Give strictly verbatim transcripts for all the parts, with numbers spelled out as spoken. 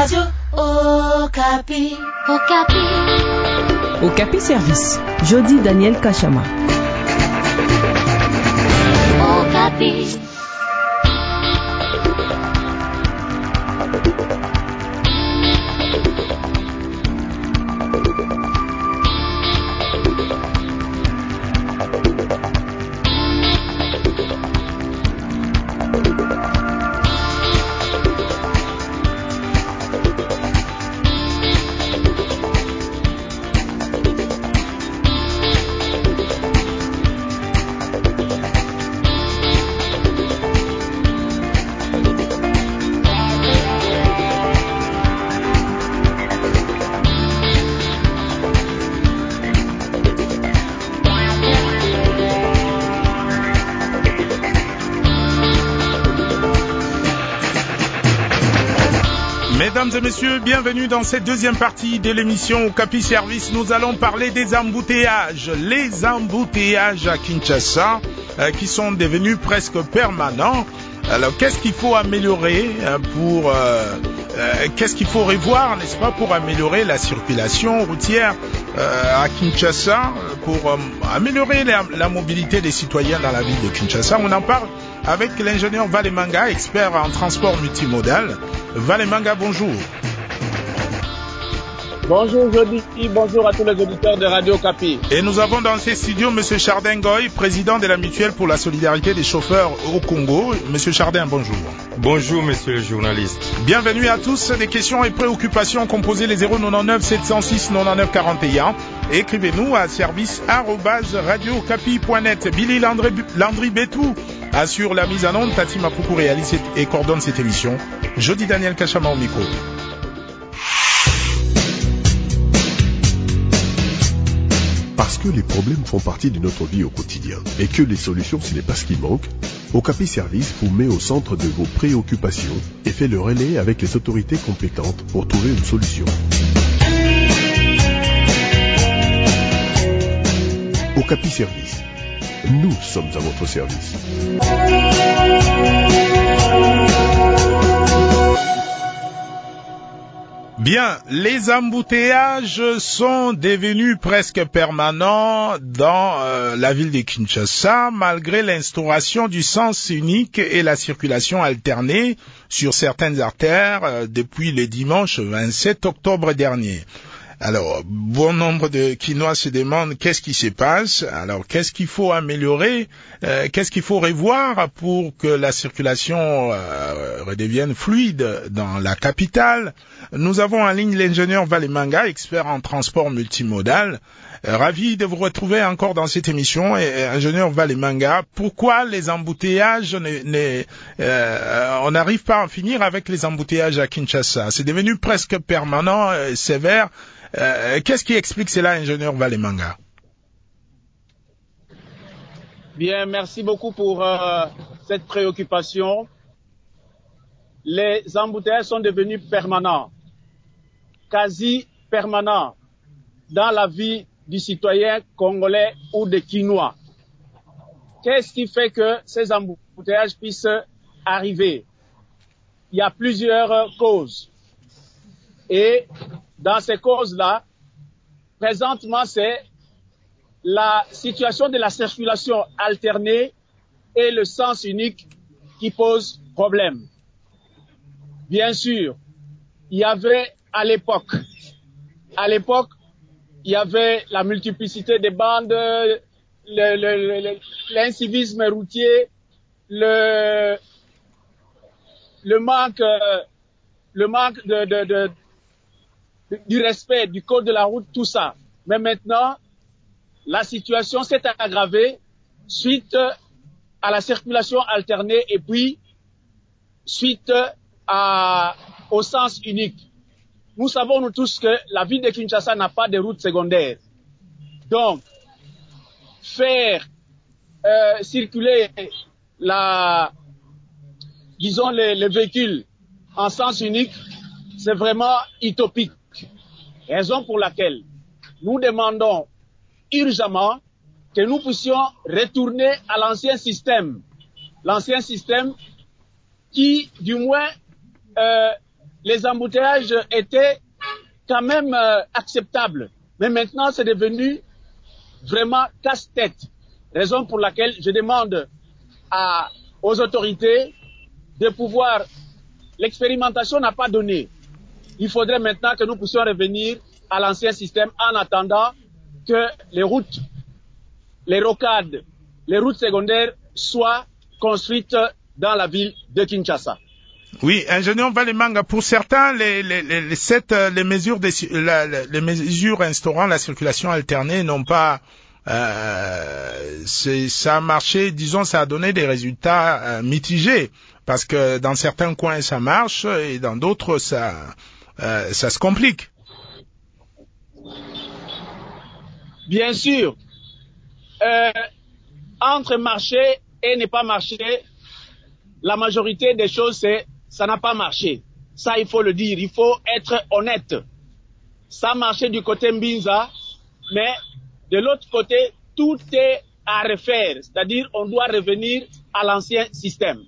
Radio Okapi. Okapi. Okapi Service. Jody Daniel Kachama. Okapi. Mesdames et messieurs, bienvenue dans cette deuxième partie de l'émission Okapi Service. Nous allons parler des embouteillages. Les embouteillages à Kinshasa euh, qui sont devenus presque permanents. Alors, qu'est-ce qu'il faut améliorer pour... Euh, euh, qu'est-ce qu'il faut revoir, n'est-ce pas, pour améliorer la circulation routière euh, à Kinshasa, pour euh, améliorer la, la mobilité des citoyens dans la ville de Kinshasa. On en parle avec l'ingénieur Valemanga, expert en transport multimodal. Valemanga, bonjour. Bonjour Jody, bonjour à tous les auditeurs de Radio Okapi. Et nous avons dans ces studios M. Chardin Goy, président de la Mutuelle pour la solidarité des chauffeurs au Congo. M. Chardin, bonjour. Bonjour monsieur le journaliste. Bienvenue à tous. Des questions et préoccupations, composez les zéro neuf sept zéro six quatre-vingt-neuf quarante et un. Écrivez-nous à service arobase radio okapi point net. Billy Landry, Landry Betou assure la mise en onde. Tati Mapoukou réalise et coordonne cette émission. Jody Daniel Kachama au micro. Parce que les problèmes font partie de notre vie au quotidien et que les solutions, ce n'est pas ce qui manque, Okapi Service vous met au centre de vos préoccupations et fait le relais avec les autorités compétentes pour trouver une solution. Okapi Service. Nous sommes à votre service. Bien, les embouteillages sont devenus presque permanents dans euh, la ville de Kinshasa, malgré l'instauration du sens unique et la circulation alternée sur certaines artères euh, depuis le dimanche vingt-sept octobre dernier. Alors, bon nombre de Kinois se demandent qu'est-ce qui se passe. Alors, qu'est-ce qu'il faut améliorer, euh, qu'est-ce qu'il faut revoir pour que la circulation euh, redevienne fluide dans la capitale. Nous avons en ligne l'ingénieur Valemanga, expert en transport multimodal. Euh, ravi de vous retrouver encore dans cette émission. Et, et, ingénieur Valemanga, pourquoi les embouteillages, ne, ne, euh, on n'arrive pas à en finir avec les embouteillages à Kinshasa? C'est devenu presque permanent, euh, sévère. Euh, qu'est-ce qui explique cela, ingénieur Valemanga? Bien, merci beaucoup pour euh, cette préoccupation. Les embouteillages sont devenus permanents, quasi permanents, dans la vie du citoyen congolais ou des Kinois. Qu'est-ce qui fait que ces embouteillages puissent arriver? Il y a plusieurs causes. Et dans ces causes-là, présentement, c'est la situation de la circulation alternée et le sens unique qui pose problème. Bien sûr, il y avait à l'époque, à l'époque, il y avait la multiplicité des bandes, le, le, le, l'incivisme routier, le, le manque, le manque de, de, de du respect du code de la route, tout ça. Mais maintenant, la situation s'est aggravée suite à la circulation alternée et puis suite à, au sens unique. Nous savons nous tous que la ville de Kinshasa n'a pas de route secondaire. Donc, faire euh, circuler la, disons les, les véhicules en sens unique, c'est vraiment utopique. Raison pour laquelle nous demandons urgemment que nous puissions retourner à l'ancien système. L'ancien système qui, du moins, euh, les embouteillages étaient quand même euh, acceptables. Mais maintenant, c'est devenu vraiment casse-tête. Raison pour laquelle je demande à, aux autorités de pouvoir... L'expérimentation n'a pas donné. Il faudrait maintenant que nous puissions revenir à l'ancien système en attendant que les routes, les rocades, les routes secondaires soient construites dans la ville de Kinshasa. Oui, ingénieur Valimanga, pour certains, les, les, les, les, cette, les mesures, des, la, les mesures instaurant la circulation alternée n'ont pas, euh, c'est, ça a marché, disons, ça a donné des résultats euh, mitigés, parce que dans certains coins ça marche et dans d'autres ça, euh, ça se complique. Bien sûr, euh, entre marcher et ne pas marcher, la majorité des choses, c'est ça n'a pas marché. Ça, il faut le dire. Il faut être honnête. Ça a marché du côté Mbinza, mais de l'autre côté, tout est à refaire. C'est-à-dire, on doit revenir à l'ancien système.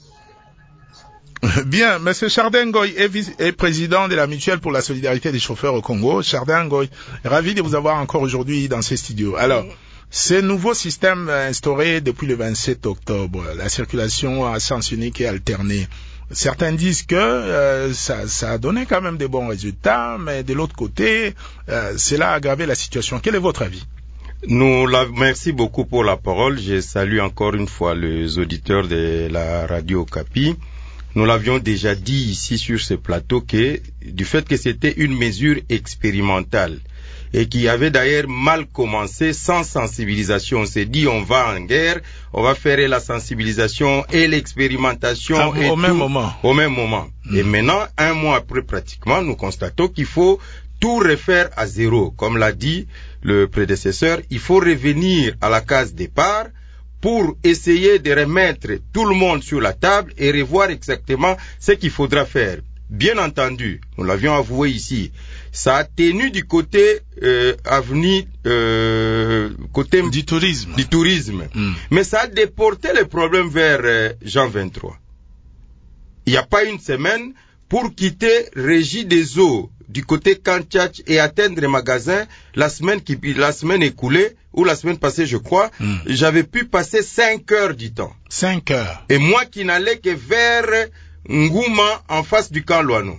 Bien, Monsieur Chardin Ngoy est, vice- est président de la Mutuelle pour la solidarité des chauffeurs au Congo. Chardin Ngoy, ravi de vous avoir encore aujourd'hui dans ces studios. Alors, ce nouveau système instauré depuis le vingt-sept octobre, la circulation à sens unique et alternée, certains disent que euh, ça, ça a donné quand même des bons résultats, mais de l'autre côté, euh, cela a aggravé la situation. Quel est votre avis? Nous la, merci beaucoup pour la parole. Je salue encore une fois les auditeurs de la radio Okapi. Nous l'avions déjà dit ici sur ce plateau que du fait que c'était une mesure expérimentale et qui avait d'ailleurs mal commencé sans sensibilisation. On s'est dit on va en guerre, on va faire la sensibilisation et l'expérimentation ah, et au tout, même moment. Au même moment. Mmh. Et maintenant, un mois après pratiquement, nous constatons qu'il faut tout refaire à zéro. Comme l'a dit le prédécesseur, il faut revenir à la case départ pour essayer de remettre tout le monde sur la table et revoir exactement ce qu'il faudra faire. Bien entendu, nous l'avions avoué ici, ça a tenu du côté euh, avenir, euh, côté du tourisme, du tourisme. Mm. Mais ça a déporté le problème vers euh, Jean vingt-trois. Il n'y a pas une semaine pour quitter Régie des eaux du côté Kantchach et atteindre les magasins la semaine qui la semaine écoulée ou la semaine passée je crois, mm. j'avais pu passer cinq heures du temps. Cinq heures. Et moi qui n'allais que vers Ngouma en face du camp Loano.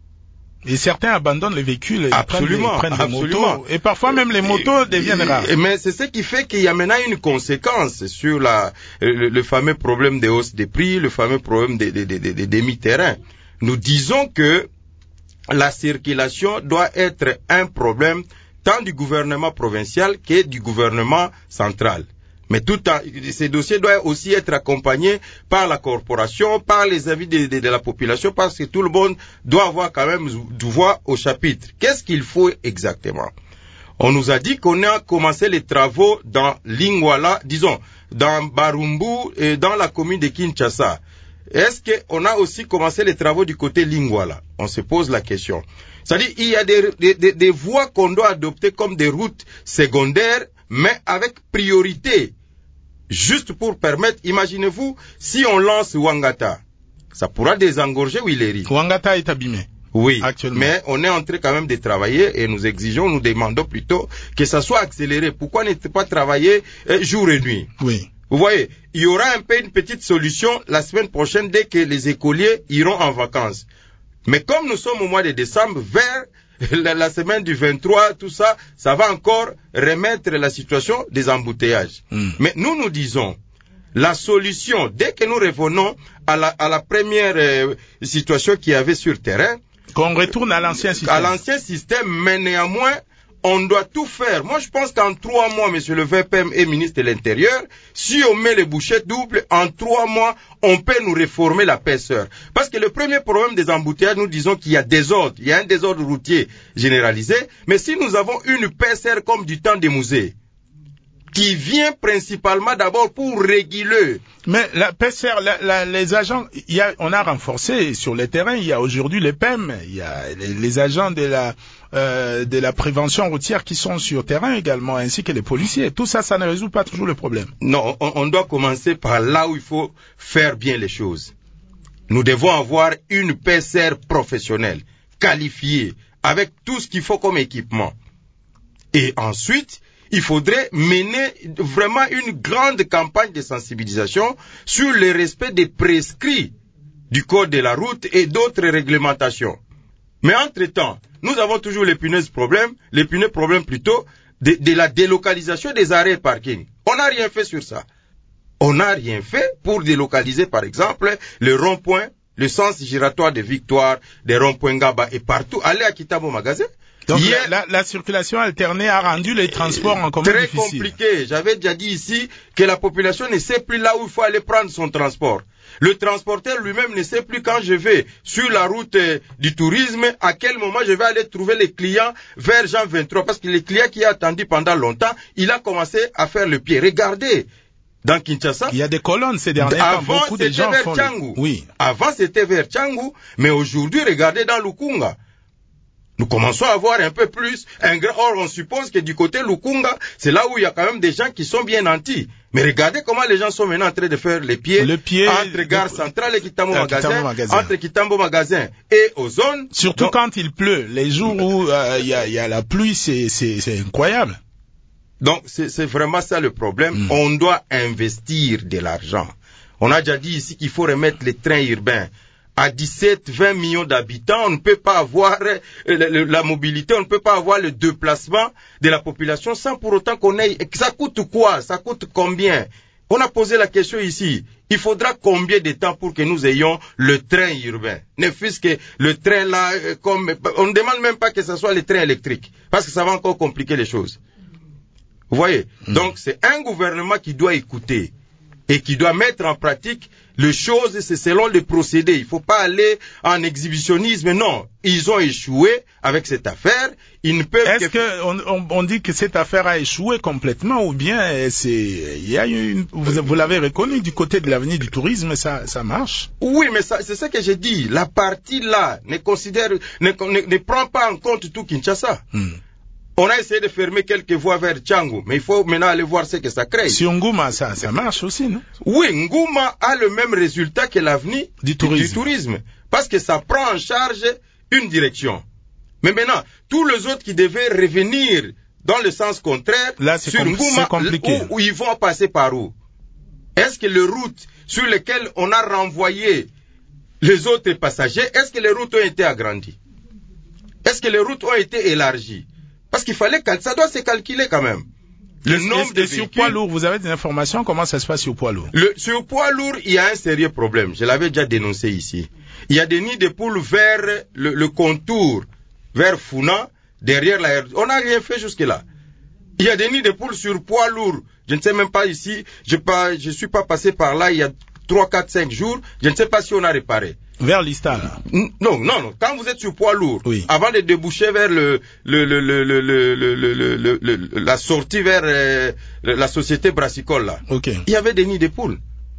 Et certains abandonnent les véhicules et absolument, prennent, les, prennent absolument. les motos. Et parfois même les motos deviennent rares. Mais c'est ce qui fait qu'il y a maintenant une conséquence sur la, le, le fameux problème des hausses des prix, le fameux problème des, des, des, des, des demi-terrains. Nous disons que la circulation doit être un problème tant du gouvernement provincial que du gouvernement central. Mais tout en, ces dossiers doivent aussi être accompagnés par la corporation, par les avis de, de, de la population, parce que tout le monde doit avoir quand même du voix au chapitre. Qu'est-ce qu'il faut exactement? On nous a dit qu'on a commencé les travaux dans Lingwala, disons, dans Barumbu et dans la commune de Kinshasa. Est-ce qu'on a aussi commencé les travaux du côté Lingwala? On se pose la question. C'est-à-dire, il y a des, des, des, des voies qu'on doit adopter comme des routes secondaires, mais avec priorité. Juste pour permettre, imaginez-vous, si on lance Ouangata, ça pourra désengorger Willery. Ouangata est abîmé. Oui, actuellement. Mais on est en train quand même de travailler et nous exigeons, nous demandons plutôt que ça soit accéléré. Pourquoi ne pas travailler euh, jour et nuit? Oui. Vous voyez, il y aura un peu une petite solution la semaine prochaine dès que les écoliers iront en vacances. Mais comme nous sommes au mois de décembre, vers la, la semaine du vingt-trois, tout ça, ça va encore remettre la situation des embouteillages. Mm. Mais nous, nous disons, la solution, dès que nous revenons à la, à la première euh, situation qu'il y avait sur terrain, qu'on retourne à l'ancien système. À l'ancien système, mais néanmoins, on doit tout faire. Moi, je pense qu'en trois mois, monsieur le V P M et ministre de l'Intérieur, si on met les bouchées doubles, en trois mois, on peut nous réformer la paisseur. Parce que le premier problème des embouteillages, nous disons qu'il y a désordre. Il y a un désordre routier généralisé. Mais si nous avons une paisseur comme du temps des musées, qui vient principalement d'abord pour réguler. Mais la P C R, la, la, les agents, il y a, on a renforcé sur le terrain. Il y a aujourd'hui les P E M, il y a les, les agents de la euh, de la prévention routière qui sont sur terrain également, ainsi que les policiers. Tout ça, ça ne résout pas toujours le problème. Non, on, on doit commencer par là où il faut faire bien les choses. nous devons avoir une P C R professionnelle, qualifiée, avec tout ce qu'il faut comme équipement. Et ensuite, il faudrait mener vraiment une grande campagne de sensibilisation sur le respect des prescrits du code de la route et d'autres réglementations. Mais entre-temps, nous avons toujours l'épineux problème, l'épineux problème plutôt, de, de la délocalisation des arrêts parking. On n'a rien fait sur ça. On n'a rien fait pour délocaliser, par exemple, le rond-point, le sens giratoire de Victoire, des ronds-points Gaba et partout. Allez à Kitabo Magasin. Donc Hier, la, la, la circulation alternée a rendu les transports en commun très difficiles. compliqué. J'avais déjà dit ici que la population ne sait plus là où il faut aller prendre son transport. Le transporteur lui-même ne sait plus quand je vais sur la route euh, du tourisme, à quel moment je vais aller trouver les clients vers Jean vingt-trois. Parce que les clients qui a attendu pendant longtemps, il a commencé à faire le pied. Regardez, dans Kinshasa, il y a des colonnes ces derniers temps. avant Beaucoup de c'était gens vers font Tchangou. le... Oui. Avant c'était vers Tchangou, mais aujourd'hui regardez dans Lukunga. Nous commençons à avoir un peu plus un grand. Or, on suppose que du côté Lukunga, c'est là où il y a quand même des gens qui sont bien nantis. Mais regardez comment les gens sont maintenant en train de faire les pieds, le pied entre Gare de... Centrale et Kitambo Magasin, Magasin, Magasin, entre Kitambo Magasin et aux zones. Surtout donc, quand il pleut. Les jours où il euh, y, a, y a la pluie, c'est, c'est, c'est incroyable. Donc, c'est, c'est vraiment ça le problème. Mm. On doit investir de l'argent. On a déjà dit ici qu'il faut remettre les trains urbains. À dix-sept, vingt millions d'habitants, on ne peut pas avoir la, la, la mobilité, on ne peut pas avoir le déplacement de la population sans pour autant qu'on ait... Ça coûte quoi? Ça coûte combien? On a posé la question ici. Il faudra combien de temps pour que nous ayons le train urbain? Ne fût-ce que le train là, comme... on ne demande même pas que ce soit le train électrique, parce que ça va encore compliquer les choses. Vous voyez? Mmh. Donc c'est un gouvernement qui doit écouter et qui doit mettre en pratique les choses, c'est selon les procédés. Il ne faut pas aller en exhibitionnisme. Non, ils ont échoué avec cette affaire. Ils ne peuvent. Est-ce que qu'on on, on dit que cette affaire a échoué complètement ou bien c'est il y a une vous, vous l'avez reconnu du côté de l'avenir du tourisme, ça ça marche? Oui, mais ça, c'est ce que j'ai dit. La partie là ne considère ne, ne, ne prend pas en compte tout Kinshasa. Hmm. On a essayé de fermer quelques voies vers Tchangou, mais il faut maintenant aller voir ce que ça crée. Sur Ngouma, ça, ça marche aussi, non? Oui, Ngouma a le même résultat que l'avenir du tourisme. du tourisme, parce que ça prend en charge une direction. Mais maintenant, tous les autres qui devaient revenir dans le sens contraire, là, c'est sur com- Ngouma, compliqué. Où, où ils vont passer par où? Est-ce que les routes sur lesquelles on a renvoyé les autres passagers, est-ce que les routes ont été agrandies? Est-ce que les routes ont été élargies? Parce qu'il fallait que ça doit se calculer quand même. Le et, nombre et, de et sur poids lourd, vous avez des informations? Comment ça se passe sur poids lourd? Le, sur poids lourd, il y a un sérieux problème. Je l'avais déjà dénoncé ici. Il y a des nids de poules vers le, le contour, vers Funa, derrière la... On n'a rien fait jusque-là. Il y a des nids de poules sur poids lourd. Je ne sais même pas ici. Je ne suis pas passé par là il y a trois, quatre, cinq jours. Je ne sais pas si on a réparé. Vers l'Ista, là. Non, non, non. Quand vous êtes sur poids lourd, oui. Avant de déboucher vers le, le, le, le, le, le, le, le, le la sortie vers euh, la société brassicole, là. Okay. Il y avait des nids de poules.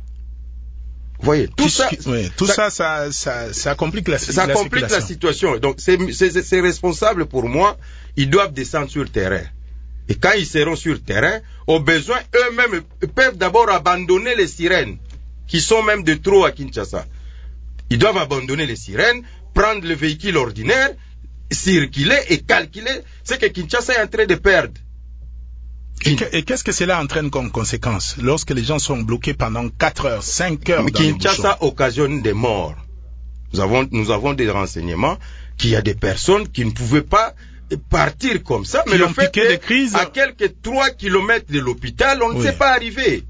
Vous voyez, tout qui, ça, qui, oui, tout ça, ça, ça, ça complique la, ça la complique la situation. Donc, c'est, c'est, c'est responsable pour moi. Ils doivent descendre sur le terrain. Et quand ils seront sur le terrain, au besoin, eux-mêmes peuvent d'abord abandonner les sirènes, qui sont même de trop à Kinshasa. Ils doivent abandonner les sirènes, prendre le véhicule ordinaire, circuler et calculer ce que Kinshasa est en train de perdre. Et, que, et qu'est-ce que cela entraîne comme conséquence lorsque les gens sont bloqués pendant quatre heures, cinq heures dans Kinshasa occasionne des morts. Nous avons, nous avons des renseignements qu'il y a des personnes qui ne pouvaient pas partir comme ça, mais qui le ont fait piqué des crises. À quelques trois kilomètres de l'hôpital, on ne oui. sait pas arriver.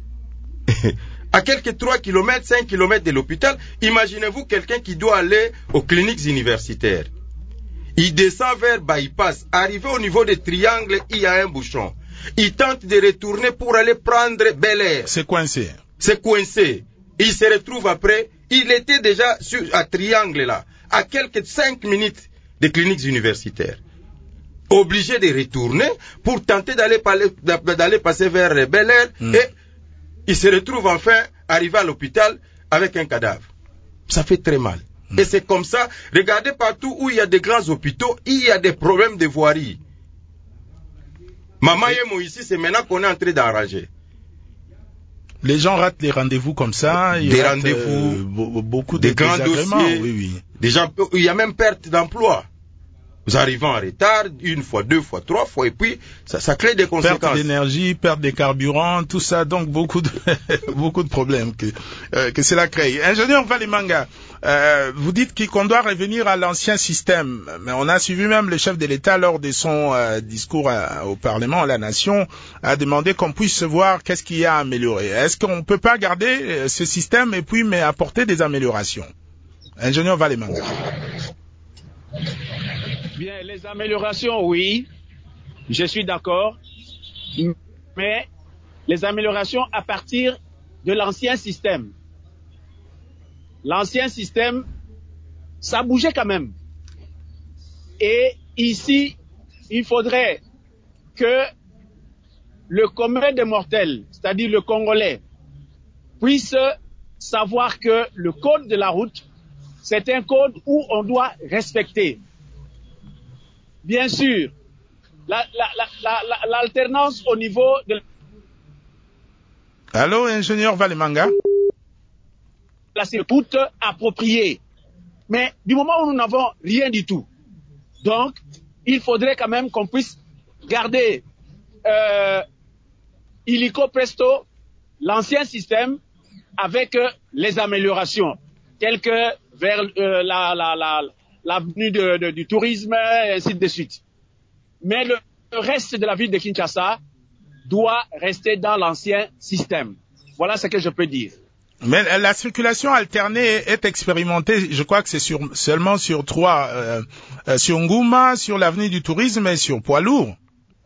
À quelques trois kilomètres, cinq kilomètres de l'hôpital, imaginez-vous quelqu'un qui doit aller aux cliniques universitaires. Il descend vers Bypass. Arrivé au niveau des triangles, il y a un bouchon. Il tente de retourner pour aller prendre Bel Air. C'est coincé. C'est coincé. Il se retrouve après. Il était déjà sur, à triangle là, à quelques cinq minutes des cliniques universitaires. Obligé de retourner pour tenter d'aller, d'aller passer vers Bel Air mm. et il se retrouve enfin arrivé à l'hôpital avec un cadavre. Ça fait très mal. Mmh. Et c'est comme ça. Regardez partout où il y a des grands hôpitaux, il y a des problèmes de voirie. Maman et moi ici, c'est maintenant qu'on est en train d'arranger. Les gens ratent les rendez-vous comme ça. Des rendez-vous, euh, beaucoup des de grands dossiers. Oui, oui. Des gens, il y a même perte d'emploi. Vous arrivez en retard, une fois, deux fois, trois fois, et puis ça, ça crée des conséquences. Perte d'énergie, perte des carburants, tout ça, donc beaucoup de beaucoup de problèmes que euh, que cela crée. Ingénieur Valimanga, euh, vous dites qu'on doit revenir à l'ancien système, mais on a suivi même le chef de l'État lors de son euh, discours à, au Parlement, à la Nation, a demandé qu'on puisse voir qu'est-ce qu'il y a à améliorer. Est-ce qu'on peut pas garder euh, ce système et puis mais apporter des améliorations? Ingénieur Valimanga. Bien, les améliorations, oui, je suis d'accord, mais les améliorations à partir de l'ancien système. L'ancien système, ça bougeait quand même. Et ici, il faudrait que le commun des mortels, c'est-à-dire le Congolais, puisse savoir que le code de la route, c'est un code où on doit respecter. Bien sûr, la, la, la, la, l'alternance au niveau de... Allô, ingénieur Valimanga? La route appropriée. Mais du moment où nous n'avons rien du tout, donc il faudrait quand même qu'on puisse garder euh, illico presto l'ancien système avec euh, les améliorations, telles que vers euh, la, la, la, l'avenue de, de, du tourisme, et ainsi de suite. Mais le, le reste de la ville de Kinshasa doit rester dans l'ancien système. Voilà ce que je peux dire. Mais la circulation alternée est expérimentée, je crois que c'est sur, seulement sur trois, euh, euh, sur Ngouma, sur l'avenue du tourisme et sur Poids Lourd.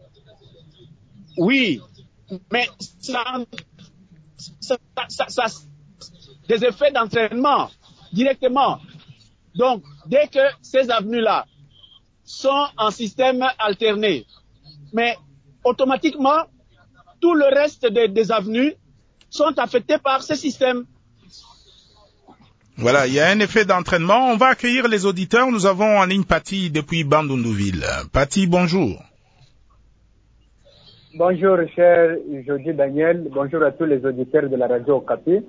Oui, mais ça, ça, ça, ça des effets d'entraînement directement. Donc, dès que ces avenues-là sont en système alterné, mais automatiquement, tout le reste des, des avenues sont affectés par ce système. Voilà, il y a un effet d'entraînement. On va accueillir les auditeurs. Nous avons en ligne Paty depuis Bandundouville. Paty, bonjour. Bonjour, cher Jody Daniel. Bonjour à tous les auditeurs de la radio Okapi.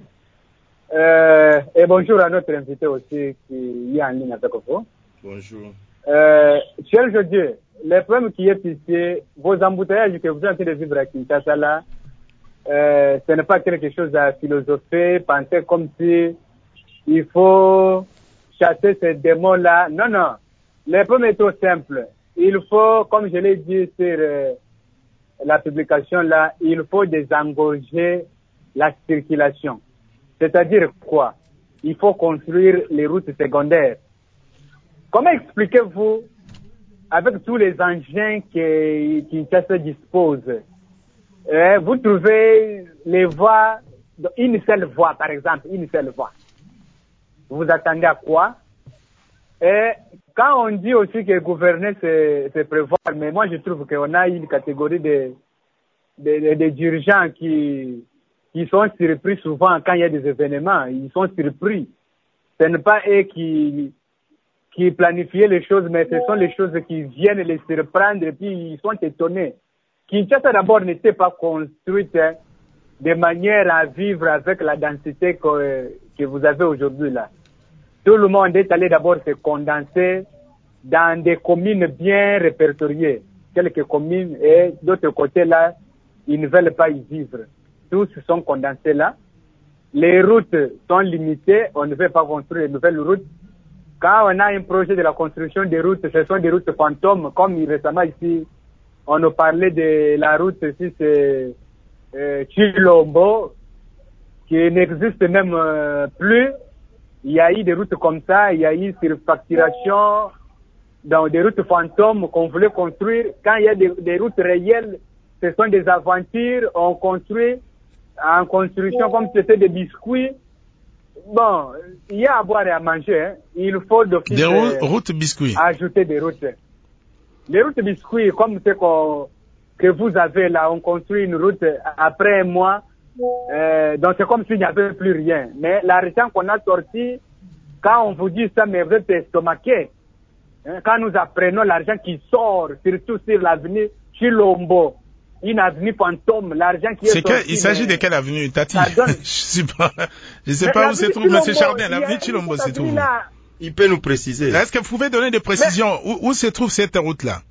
Euh, et bonjour à notre invité aussi qui est en ligne avec vous. Bonjour. Euh, cher Jody, le problème qui est ici, vos embouteillages que vous êtes en train de vivre à Kinshasa là, euh, ce n'est pas quelque chose à philosopher, penser comme si il faut chasser ces démons-là. Non, non. Le problème est tout simple. Il faut, comme je l'ai dit sur euh, la publication là, il faut désengorger la circulation. C'est-à-dire quoi? Il faut construire les routes secondaires. Comment expliquez-vous, avec tous les engins qui Kinshasa dispose, euh, vous trouvez les voies, une seule voie par exemple, une seule voie. Vous attendez à quoi? Et quand on dit aussi que gouverner c'est, c'est prévoir, mais moi je trouve qu'on a une catégorie de, de, de, de dirigeants qui, qui sont surpris souvent quand il y a des événements. Ils sont surpris. Ce n'est pas eux qui, qui planifient les choses, mais ce sont les choses qui viennent les surprendre et puis ils sont étonnés. Kinshasa d'abord n'était pas construite hein, de manière à vivre avec la densité que, que vous avez aujourd'hui là. Tout le monde est allé d'abord se condenser dans des communes bien répertoriées. Quelques communes et d'autres côtés là, ils ne veulent pas y vivre. Tous sont condensés là. Les routes sont limitées, on ne veut pas construire de nouvelles routes. Quand on a un projet de la construction des routes, ce sont des routes fantômes, comme récemment ici, on nous parlait de la route ici, c'est euh, Chilombo, qui n'existe même euh, plus. Il y a eu des routes comme ça, il y a eu surfacturation dans des routes fantômes qu'on voulait construire. Quand il y a des, des routes réelles, ce sont des aventures, on construit en construction comme si c'était des biscuits. Bon, il y a à boire et à manger, hein. Il faut d'office des rou- routes biscuits. Ajouter des routes. Les routes biscuits, comme ce qu'on, que vous avez là, on construit une route après un mois. Euh, donc c'est comme s'il n'y avait plus rien. Mais l'argent qu'on a sorti, quand on vous dit ça, mais vous êtes estomaqué. Hein, quand nous apprenons l'argent qui sort, surtout sur l'avenue Chilombo, une avenue fantôme, l'argent qui est, c'est sorti. Que, il s'agit de quelle avenue, Tati? Donne... je sais pas, je sais pas où se trouve M. Chardin, l'avenue Chilombo se trouve. Là... Il peut nous préciser. Est-ce que vous pouvez donner des précisions? Mais... Où, où se trouve cette route-là?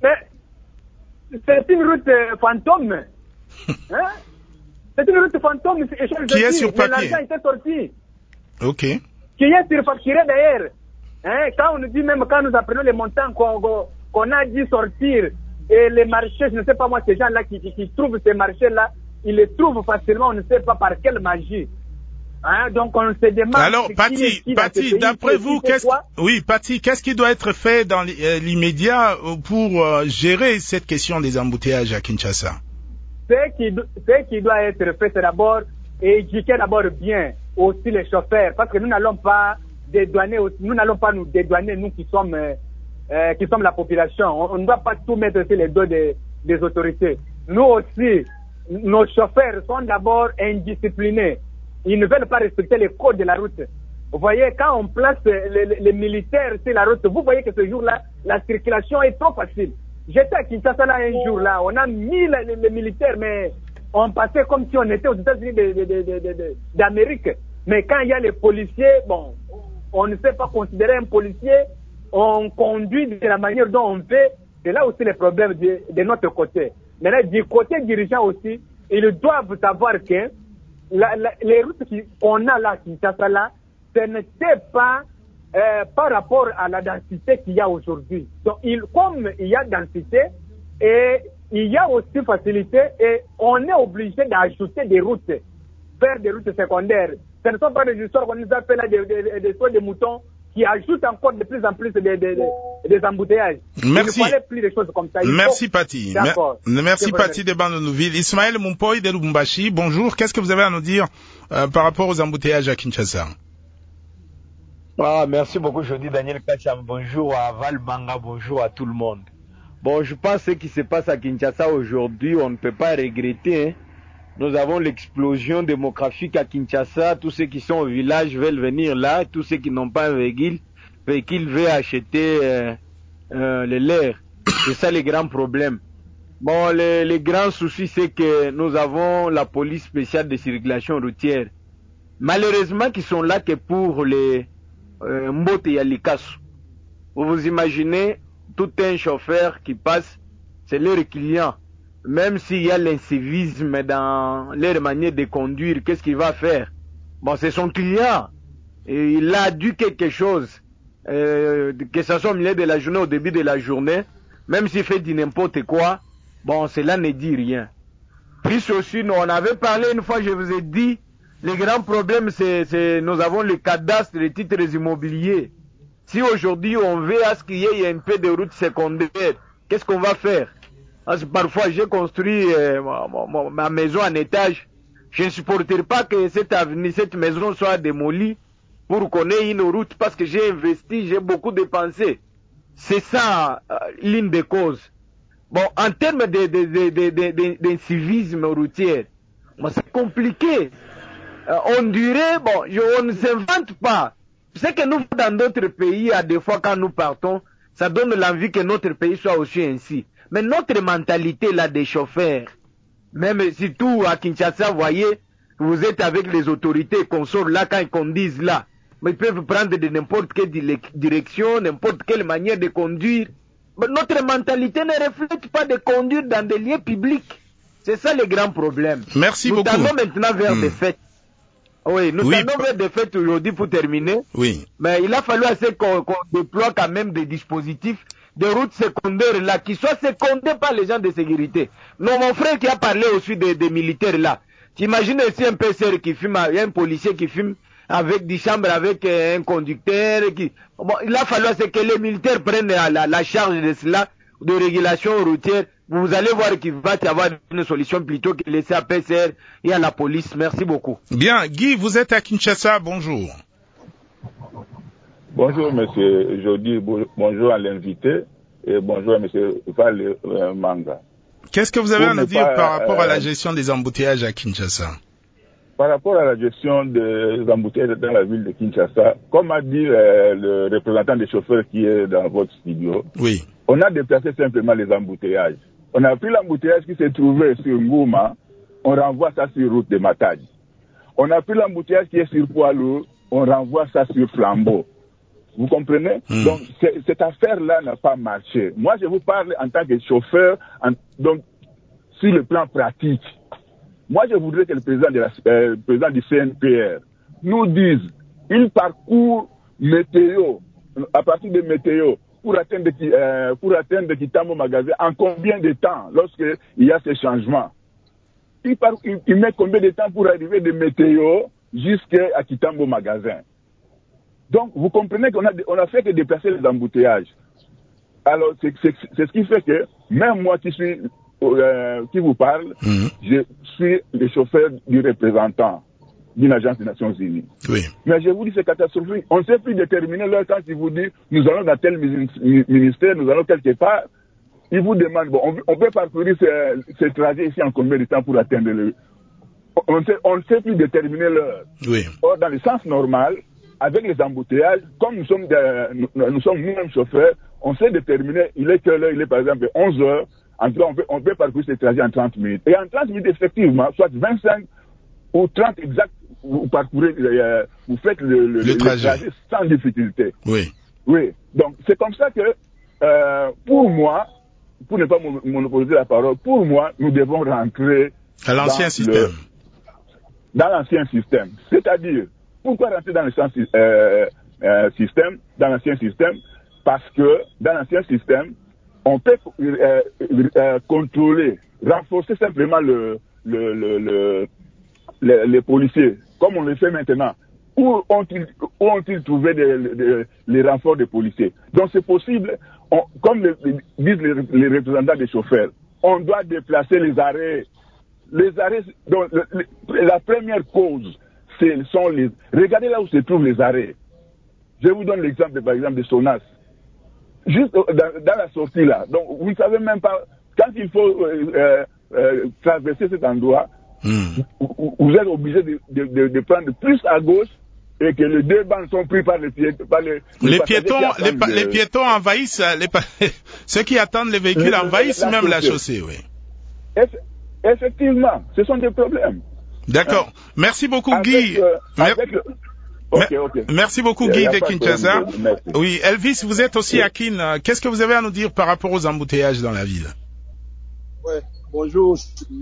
Mais c'est une route euh, fantôme. Hein? C'est une route fantôme. Qui est sur papier. L'argent était sorti. Ok. Qui est surfacturé d'ailleurs. Hein? Quand on nous dit, même quand nous apprenons les montants qu'on, qu'on a dit sortir, et les marchés, je ne sais pas moi, ces gens-là qui, qui, qui trouvent ces marchés-là, ils les trouvent facilement, on ne sait pas par quelle magie. Hein? Donc on se demande. Alors, Pati, Pati, d'après vous, qu'est-ce oui, Pati, qu'est-ce qui doit être fait dans l'immédiat pour euh, gérer cette question des embouteillages à Kinshasa? Ce qui, ce qui doit être fait, c'est d'abord éduquer d'abord bien aussi les chauffeurs, parce que nous n'allons pas dédouaner, nous n'allons pas nous dédouaner, nous qui sommes, euh, qui sommes la population. On, on ne doit pas tout mettre sur les dos des, des autorités. Nous aussi, nos chauffeurs sont d'abord indisciplinés. Ils ne veulent pas respecter les codes de la route. Vous voyez, quand on place les, les, les militaires sur la route, vous voyez que ce jour-là, la circulation est trop facile. J'étais à Kinshasa là un jour là, on a mis les, les militaires, mais on passait comme si on était aux États-Unis d'Amérique. Mais quand il y a les policiers, bon, on ne sait pas considérer un policier, on conduit de la manière dont on veut. C'est là aussi les problèmes de, de notre côté. Maintenant, du côté dirigeant aussi, ils doivent savoir que la, la, les routes qu'on a là à Kinshasa là, ce n'était pas euh, par rapport à la densité qu'il y a aujourd'hui. Donc, il, comme il y a densité et il y a aussi facilité et on est obligé d'ajouter des routes, faire des routes secondaires. Ce ne sont pas des histoires qu'on nous a fait là, des, des, des soins de moutons qui ajoutent encore de plus en plus des, des, des, des embouteillages. Merci. Il ne fallait plus de choses comme ça. Il Merci, faut... Pati. Merci, Pati de Bandonouville. Ismaël Mumpoy de Lubumbashi, bonjour. Qu'est-ce que vous avez à nous dire euh, par rapport aux embouteillages à Kinshasa? Ah, merci beaucoup, Jody Daniel Kacham. Bonjour à Val Banga, bonjour à tout le monde. Bon, je pense que ce qui se passe à Kinshasa aujourd'hui, on ne peut pas regretter. Hein. Nous avons l'explosion démographique à Kinshasa. Tous ceux qui sont au village veulent venir là. Tous ceux qui n'ont pas un véhicule, véhicule veulent acheter euh, euh, le leur. C'est ça le grand problème. Bon, le, le grand souci, c'est que nous avons la police spéciale de circulation routière. Malheureusement, qui sont là que pour les euh, Mbote et Alikasu. Vous vous imaginez, tout un chauffeur qui passe, c'est leur client. Même s'il y a l'incivisme dans leur manière de conduire, qu'est-ce qu'il va faire? Bon, c'est son client. Et il a dû quelque chose, euh, que ce soit au milieu de la journée, au début de la journée, même s'il fait du n'importe quoi, bon, cela ne dit rien. Puis aussi, nous, on avait parlé une fois, je vous ai dit, le grand problème, c'est, c'est, nous avons le cadastre des titres immobiliers. Si aujourd'hui, on veut à ce qu'il y ait un peu de routes secondaires, qu'est-ce qu'on va faire? Parce que parfois, j'ai construit euh, ma, ma maison en étage. Je ne supporterai pas que cette avenue, cette maison soit démolie pour qu'on ait une route parce que j'ai investi, j'ai beaucoup dépensé. C'est ça, euh, l'une des causes. Bon, en termes de, de, de, de, de, de, d'incivisme routier, bon, c'est compliqué. Euh, on dirait, bon, je, on ne s'invente pas. C'est que nous, dans d'autres pays, à des fois, quand nous partons, ça donne l'envie que notre pays soit aussi ainsi. Mais notre mentalité, là, des chauffeurs, même surtout à Kinshasa, vous voyez, vous êtes avec les autorités, qu'on sort là, quand ils conduisent là, mais ils peuvent prendre de n'importe quelle direction, n'importe quelle manière de conduire. Mais notre mentalité ne reflète pas de conduire dans des lieux publics. C'est ça le grand problème. Merci nous beaucoup. Nous tendons maintenant vers mmh. des fêtes. Oui, nous oui, tendons vers des fêtes aujourd'hui pour terminer. Oui. Mais il a fallu assez qu'on, qu'on déploie quand même des dispositifs de routes secondaires là, qui soient secondées par les gens de sécurité. Non, mon frère qui a parlé aussi des, des militaires là. T'imagines aussi un P C R qui fume, il y a un policier qui fume avec des chambres, avec euh, un conducteur qui... Bon, il a fallu que les militaires prennent la, la, la charge de cela, de régulation routière. Vous allez voir qu'il va y avoir une solution plutôt que de laisser à P C R et à la police. Merci beaucoup. Bien, Guy, vous êtes à Kinshasa, bonjour. Bonjour, monsieur Jody, bonjour à l'invité et bonjour à monsieur Val Manga. Qu'est-ce que vous avez Pour à nous dire pas, par rapport euh, à la gestion des embouteillages à Kinshasa? Par rapport à la gestion des embouteillages dans la ville de Kinshasa, comme a dit euh, le représentant des chauffeurs qui est dans votre studio, oui. on a déplacé simplement les embouteillages. On a pris l'embouteillage qui s'est trouvé sur Ngouma, on renvoie ça sur route de Matadi. On a pris l'embouteillage qui est sur Poilou, on renvoie ça sur Flambeau. Vous comprenez? Mmh. Donc, cette affaire-là n'a pas marché. Moi, je vous parle en tant que chauffeur, en, donc, sur le plan pratique. Moi, je voudrais que le président, de la, euh, le président du C N P R nous dise il parcourt météo, à partir de météo, pour atteindre, euh, pour atteindre Kitambo Magasin, en combien de temps, lorsqu'il y a ces changements? Il, part, il, il met combien de temps pour arriver de météo jusqu'à Kitambo Magasin? Donc, vous comprenez qu'on a, on a fait que déplacer les embouteillages. Alors, c'est, c'est, c'est ce qui fait que, même moi qui suis, euh, qui vous parle, mmh. je suis le chauffeur du représentant d'une agence des Nations Unies. Oui. Mais je vous dis, c'est catastrophique. On ne sait plus déterminer l'heure quand ils vous disent, nous allons dans tel ministère, nous allons quelque part. Ils vous demandent, bon, on, on peut parcourir ce, ce trajet ici en combien de temps pour atteindre le... On ne sait, on ne sait plus déterminer l'heure. Oui. Or, dans le sens normal, avec les embouteillages, comme nous sommes, de, nous, nous sommes nous-mêmes chauffeurs, on sait déterminer, il est quelle heure, il est par exemple onze heures, en tout cas, on peut, on peut parcourir ce trajet en trente minutes. Et en trente minutes, effectivement, soit vingt-cinq ou trente exact, vous parcourez, euh, vous faites le, le, le, trajet. le trajet sans difficulté. Oui. Oui. Donc, c'est comme ça que, euh, pour moi, pour ne pas monopoliser la parole, pour moi, nous devons rentrer à l'ancien système. Le, dans l'ancien système. C'est-à-dire, pourquoi rentrer dans l'ancien euh, euh, système, dans l'ancien système? Parce que dans l'ancien système, on peut euh, euh, contrôler, renforcer simplement le, le, le, le, le, les policiers, comme on le fait maintenant. Où ont-ils, où ont-ils trouvé des, des, les renforts des policiers? Donc c'est possible, on, comme le, disent les, les représentants des chauffeurs, on doit déplacer les arrêts. Les arrêts, donc le, le, la première cause, c'est, sont les... Regardez là où se trouvent les arrêts. Je vous donne l'exemple, par exemple, de Sonas. Juste dans, dans la sortie là. Donc, vous ne savez même pas, quand il faut euh, euh, traverser cet endroit, mmh. vous, vous êtes obligé de, de, de, de prendre plus à gauche et que les deux bancs sont pris par les piétons. Par les, les, les piétons, les, pa- de... les piétons envahissent, les pa- ceux qui attendent les véhicules le, envahissent la, la même chaussée. la chaussée, oui. Eff- effectivement, ce sont des problèmes. D'accord. Hein? Merci beaucoup, avec, Guy. Euh, avec le... Okay, okay. Merci beaucoup, Guy de Kinshasa. Oui, Elvis, vous êtes aussi oui. à Kin. Qu'est-ce que vous avez à nous dire par rapport aux embouteillages dans la ville? Ouais, bonjour.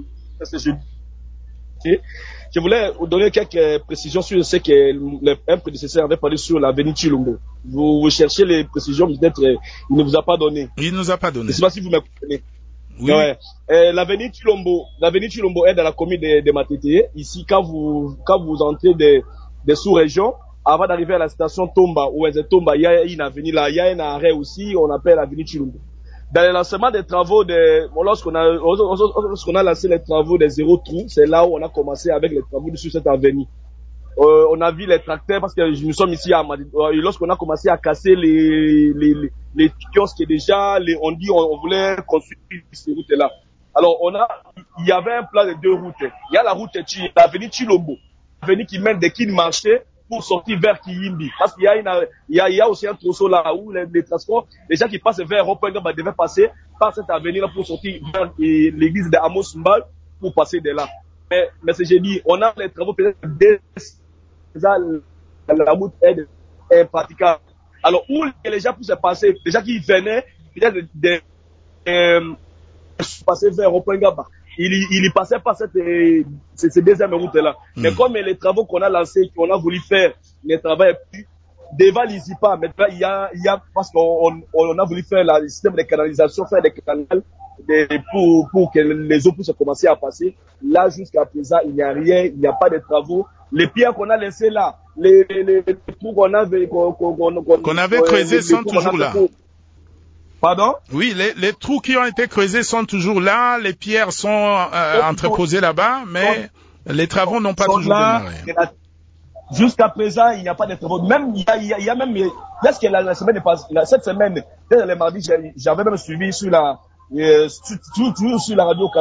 Je voulais vous donner quelques précisions sur ce que un prédécesseur avait parlé sur l'avenue Chilombo. Vous recherchez les précisions, peut-être il ne vous a pas donné. Il ne nous a pas donné. Je ne sais pas si vous me comprenez. Oui. Ouais. Euh, l'avenue Chilombo, l'avenue Chilombo est dans la commune de, de Matete. Ici, quand vous, quand vous entrez des, des sous-régions, avant d'arriver à la station Tomba, ou est Tomba, il y a une avenue là, il y a un arrêt aussi, on appelle l'avenue Chilombo. Dans le lancement des travaux de, bon, lorsqu'on a, lorsqu'on a lancé les travaux des zéro trou, c'est là où on a commencé avec les travaux sur cette avenue. Euh, on a vu les tracteurs parce que nous sommes ici à Madi. Euh, lorsqu'on a commencé à casser les, les, les, les kiosques déjà, les, on dit, on, on voulait construire ces routes-là. Alors, on a, il y avait un plan de deux routes. Il y a la route, l'avenue Chilombo, l'avenue qui mène des Kin marché pour sortir vers Kiyimbi. Parce qu'il y a une, il y a, il y a aussi un trousseau là où les, les transports, les gens qui passent vers Ropengaba devaient passer par cette avenue là pour sortir vers l'église de Amos Mbal pour passer de là. Mais, mais c'est j'ai dit, on a les travaux peut-être déjà, la route est impraticable. Alors, où les gens pouvaient passer, les gens qui venaient, peut-être de, de, euh, passer vers Ropengaba. Il, il y passait par cette, cette, cette deuxième route-là. Mmh. Mais comme les travaux qu'on a lancés, qu'on a voulu faire, les travaux plus, devant l'Izipa, maintenant, il y a, il y a, parce qu'on on a voulu faire le système de canalisation, faire des canaux de, pour, pour que les eaux puissent commencer à passer. Là, jusqu'à présent, il n'y a rien, il n'y a pas de travaux. Les pierres qu'on a laissées là, les, les, les, les trous qu'on avait, qu'on, qu'on, qu'on, qu'on avait creusés sont toujours là. Pour... Pardon? Oui, les, les trous qui ont été creusés sont toujours là, les pierres sont euh, entreposées là-bas, mais sont, les travaux n'ont pas toujours là, démarré. Jusqu'à présent, il n'y a pas de travaux. Même, il y a, il y a, il y a même, est-ce que la, la semaine passée, cette semaine, dès le mardi, j'avais même suivi sur la, euh, toujours sur la radio Capi,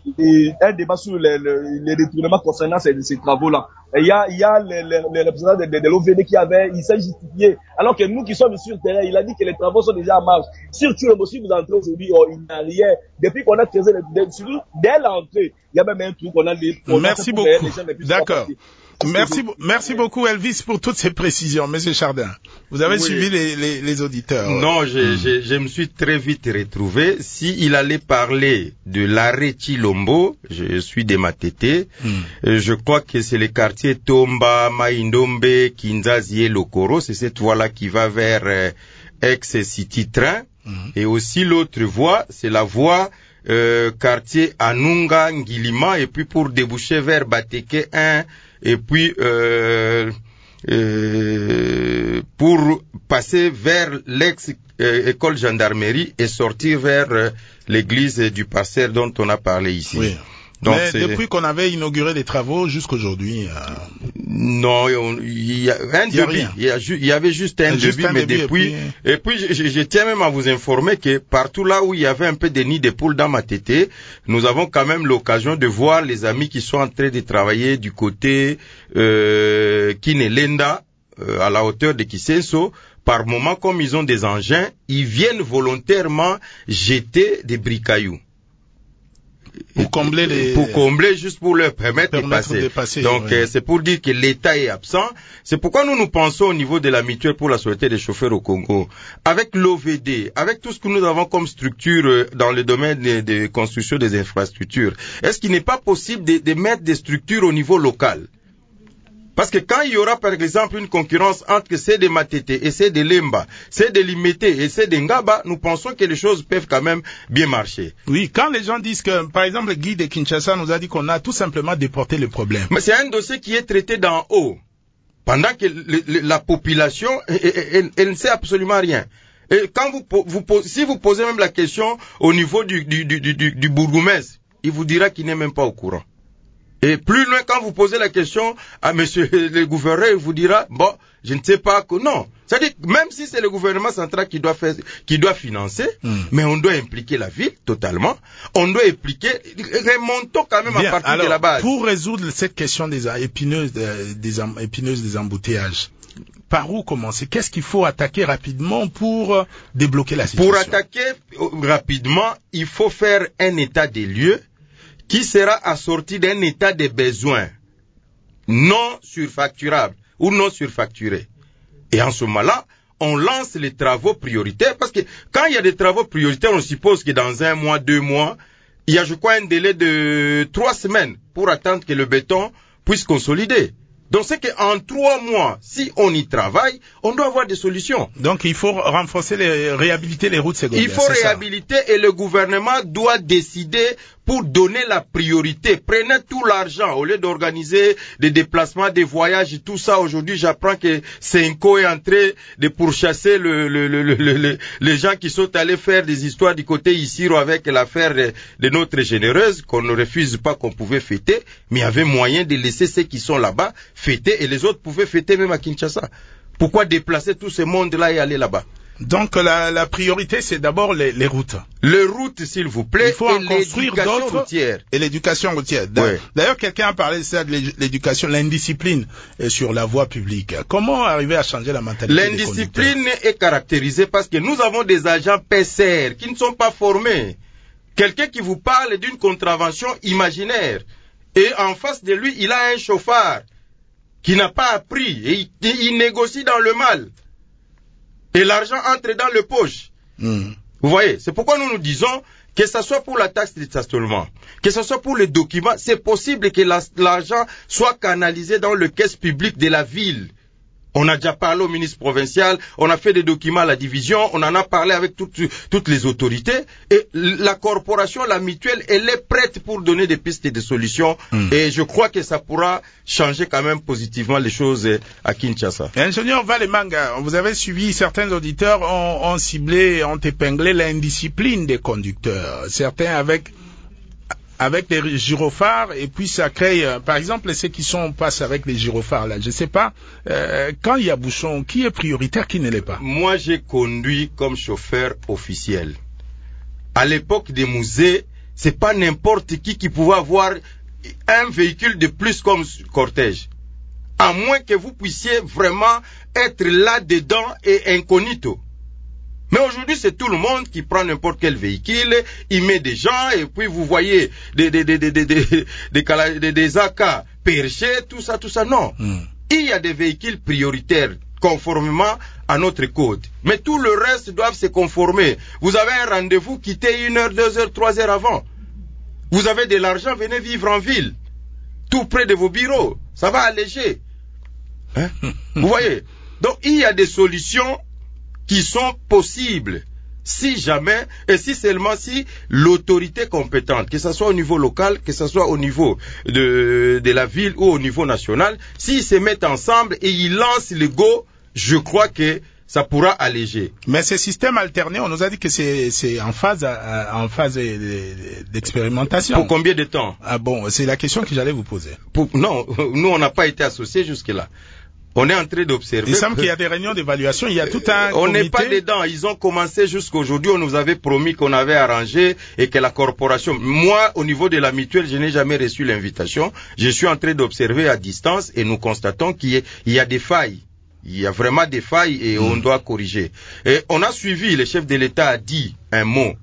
et un débat sur les, les, les détournements concernant ces, ces travaux-là. Et il y a, il y a les, les, les représentants de, de, de l'O V D qui avaient, il s'est justifié. Alors que nous qui sommes sur le terrain, il a dit que les travaux sont déjà en marche. Sur Tulombo, si vous entrez aujourd'hui, oh, il n'y a rien. Depuis qu'on a creusé, dès l'entrée, il y a même un truc qu'on a dit. Merci beaucoup. D'accord. Merci, merci beaucoup Elvis pour toutes ces précisions, Monsieur Chardin. Vous avez oui. suivi les, les, les auditeurs. Non, je, mmh. je, je me suis très vite retrouvé. Si il allait parler de l'arrêt Chilombo, je suis de Matete. Mmh. Je crois que c'est les quartiers Tomba, Maïndombe, Kinzazi et Lokoro. C'est cette voie-là qui va vers euh, Ex-City Train. Mmh. Et aussi l'autre voie, c'est la voie euh, quartier Anunga, Ngilima, et puis pour déboucher vers Bateke un. Et puis euh, euh, pour passer vers l'ex-école euh, gendarmerie et sortir vers euh, l'église du pasteur dont on a parlé ici. Oui. Donc mais depuis qu'on avait inauguré les travaux jusqu'aujourd'hui... Euh... Non, il y a un il y a début. Il y, a ju- il y avait juste un juste début, un mais début, depuis... Et puis, et puis je, je tiens même à vous informer que partout là où il y avait un peu de nids de poules dans Matete, nous avons quand même l'occasion de voir les amis qui sont en train de travailler du côté euh, Kinelenda, euh, à la hauteur de Kisenso. Par moment, comme ils ont des engins, ils viennent volontairement jeter des bricailloux. Pour combler les... Pour combler, juste pour leur permettre, permettre de passer. De passer Donc, oui. euh, c'est pour dire que l'État est absent. C'est pourquoi nous nous pensons au niveau de la mutuelle pour la sûreté des chauffeurs au Congo. Avec l'O V D, avec tout ce que nous avons comme structure euh, dans le domaine de, de construction des infrastructures, est-ce qu'il n'est pas possible de, de mettre des structures au niveau local? Parce que quand il y aura par exemple une concurrence entre ceux de Matete et ceux de Lemba, ceux de Limete et ceux de Ngaba, nous pensons que les choses peuvent quand même bien marcher. Oui, quand les gens disent que, par exemple, Guy de Kinshasa nous a dit qu'on a tout simplement déporté le problème. Mais c'est un dossier qui est traité d'en haut, pendant que le, le, la population, elle, elle, elle ne sait absolument rien. Et quand vous, vous, si vous posez même la question au niveau du, du, du, du, du bourgmestre, il vous dira qu'il n'est même pas au courant. Et plus loin, quand vous posez la question à monsieur le gouverneur, il vous dira, bon, je ne sais pas que, non. C'est-à-dire, même si c'est le gouvernement central qui doit faire, qui doit financer, mm. mais on doit impliquer la ville totalement. On doit impliquer, remontons quand même Bien, à partir alors, de la base. Pour résoudre cette question des épineuses, des, des épineuses des embouteillages, par où commencer? Qu'est-ce qu'il faut attaquer rapidement pour débloquer la situation? Pour attaquer rapidement, il faut faire un état des lieux qui sera assorti d'un état de besoin non surfacturable ou non surfacturé. Et en ce moment-là, on lance les travaux prioritaires parce que quand il y a des travaux prioritaires, on suppose que dans un mois, deux mois, il y a, je crois, un délai de trois semaines pour attendre que le béton puisse consolider. Donc c'est qu'en trois mois, si on y travaille, on doit avoir des solutions. Donc il faut renforcer, les, réhabiliter les routes secondaires. Il faut réhabiliter ça. Et le gouvernement doit décider pour donner la priorité. Prenez tout l'argent au lieu d'organiser des déplacements, des voyages, tout ça. Aujourd'hui, j'apprends que Senko est en train de pourchasser le, le, le, le, le, les gens qui sont allés faire des histoires du côté Isiro avec l'affaire de, de notre généreuse qu'on ne refuse pas qu'on pouvait fêter, mais il y avait moyen de laisser ceux qui sont là-bas fêter et les autres pouvaient fêter même à Kinshasa. Pourquoi déplacer tout ce monde-là et aller là-bas? Donc la, la priorité, c'est d'abord les, les routes. Les routes, s'il vous plaît, il faut et en construire d'autres. Routière. Et l'éducation routière. D'ailleurs, ouais. quelqu'un a parlé de ça, de l'éducation, l'indiscipline sur la voie publique. Comment arriver à changer la mentalité? L'indiscipline est caractérisée parce que nous avons des agents P C R qui ne sont pas formés. Quelqu'un qui vous parle d'une contravention imaginaire. Et en face de lui, il a un chauffard qui n'a pas appris et il, il négocie dans le mal. Et l'argent entre dans le poche. Mmh. Vous voyez, c'est pourquoi nous nous disons que ce soit pour la taxe de stationnement, que ce soit pour les documents, c'est possible que la, l'argent soit canalisé dans le caisse publique de la ville. On a déjà parlé au ministre provincial, on a fait des documents à la division, on en a parlé avec toutes, toutes les autorités. Et la corporation, la mutuelle, elle est prête pour donner des pistes et des solutions. Mm. Et je crois que ça pourra changer quand même positivement les choses à Kinshasa. Ingénieur Valemanga, vous avez suivi, certains auditeurs ont, ont ciblé, ont épinglé l'indiscipline des conducteurs. Certains avec... avec des gyrophares, et puis ça crée, euh, par exemple, ceux qui sont passent avec les gyrophares, là, je sais pas, euh, quand il y a bouchon, qui est prioritaire, qui ne l'est pas? Moi, j'ai conduit comme chauffeur officiel. À l'époque des musées, c'est pas n'importe qui qui pouvait avoir un véhicule de plus comme cortège. À moins que vous puissiez vraiment être là-dedans et incognito. Mais aujourd'hui, c'est tout le monde qui prend n'importe quel véhicule, il met des gens, et puis vous voyez des, des, des, des, des, des, des, des, des A K perchés, tout ça, tout ça. Non. Mm. Il y a des véhicules prioritaires, conformément à notre code. Mais tout le reste doivent se conformer. Vous avez un rendez-vous, quittez une heure, deux heures, trois heures avant. Vous avez de l'argent, venez vivre en ville. Tout près de vos bureaux. Ça va alléger. Hein? Vous voyez? Donc, il y a des solutions qui sont possibles si jamais, et si seulement si l'autorité compétente, que ce soit au niveau local, que ce soit au niveau de, de la ville ou au niveau national, s'ils se mettent ensemble et ils lancent le go, je crois que ça pourra alléger. Mais ces systèmes alternés, on nous a dit que c'est, c'est en phase, en phase d'expérimentation. Pour combien de temps? Ah bon, c'est la question que j'allais vous poser. Pour, non, nous on n'a pas été associés jusque-là. On est en train d'observer. Il semble qu'il y a des réunions d'évaluation, il y a tout un On comité. n'est pas dedans. Ils ont commencé jusqu'aujourd'hui. On nous avait promis qu'on avait arrangé et que la corporation... Moi, au niveau de la mutuelle, je n'ai jamais reçu l'invitation. Je suis en train d'observer à distance et nous constatons qu'il y a, il y a des failles. Il y a vraiment des failles et mmh. on doit corriger. Et on a suivi, le chef de l'État a dit un mot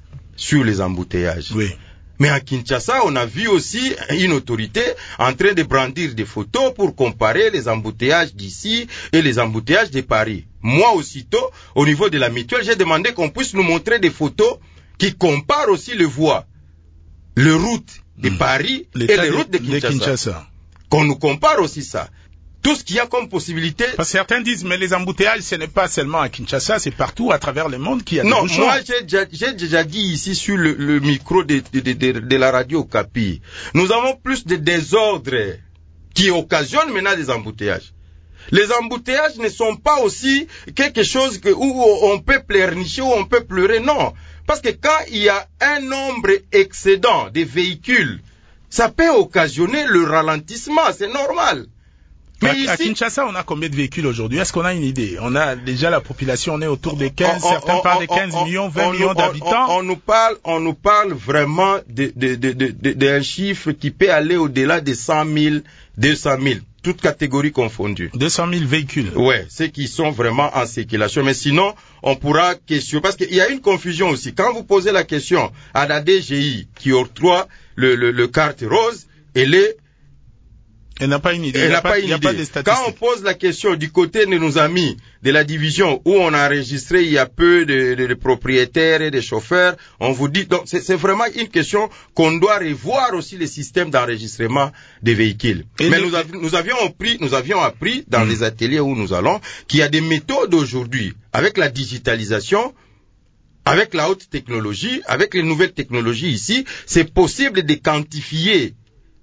sur les embouteillages. Oui. Mais à Kinshasa, on a vu aussi une autorité en train de brandir des photos pour comparer les embouteillages d'ici et les embouteillages de Paris. Moi, aussitôt, au niveau de la mutuelle, j'ai demandé qu'on puisse nous montrer des photos qui comparent aussi les voies, les routes de mmh. Paris et les routes de Kinshasa. de Kinshasa. Qu'on nous compare aussi ça. Tout ce qu'il y a comme possibilité. Parce que certains disent, mais les embouteillages, ce n'est pas seulement à Kinshasa, c'est partout à travers le monde qu'il y a des non, bouchons. Non, moi, j'ai déjà, j'ai déjà dit ici sur le, le micro de, de, de, de, de la radio Okapi, nous avons plus de désordre qui occasionnent maintenant des embouteillages. Les embouteillages ne sont pas aussi quelque chose que, où on peut pleurnicher, où on peut pleurer, non. Parce que quand il y a un nombre excédent de véhicules, ça peut occasionner le ralentissement, c'est normal. Mais à, ici, à Kinshasa, on a combien de véhicules aujourd'hui? Est-ce qu'on a une idée? On a déjà la population, on est autour des quinze, on, certains on, parlent de quinze on, millions, vingt on, millions d'habitants. On, on, on nous parle, on nous parle vraiment de, de, de, de, de, d'un chiffre qui peut aller au-delà de cent mille, deux cent mille, toutes catégories confondues. deux cent mille véhicules. Ouais, ceux qui sont vraiment en circulation. Mais sinon, on pourra questionner, parce qu'il y a une confusion aussi. Quand vous posez la question à la D G I qui octroie le, le, le carte rose, elle est Elle n'a pas une idée. Elle n'a pas, pas une idée. Pas Quand on pose la question du côté de nos amis de la division où on a enregistré il y a peu de, de, de propriétaires et de chauffeurs, on vous dit, donc c'est, c'est vraiment une question qu'on doit revoir aussi le système d'enregistrement des véhicules. Et Mais le... nous, av- nous avions appris, nous avions appris dans mmh. les ateliers où nous allons qu'il y a des méthodes aujourd'hui avec la digitalisation, avec la haute technologie, avec les nouvelles technologies ici, c'est possible de quantifier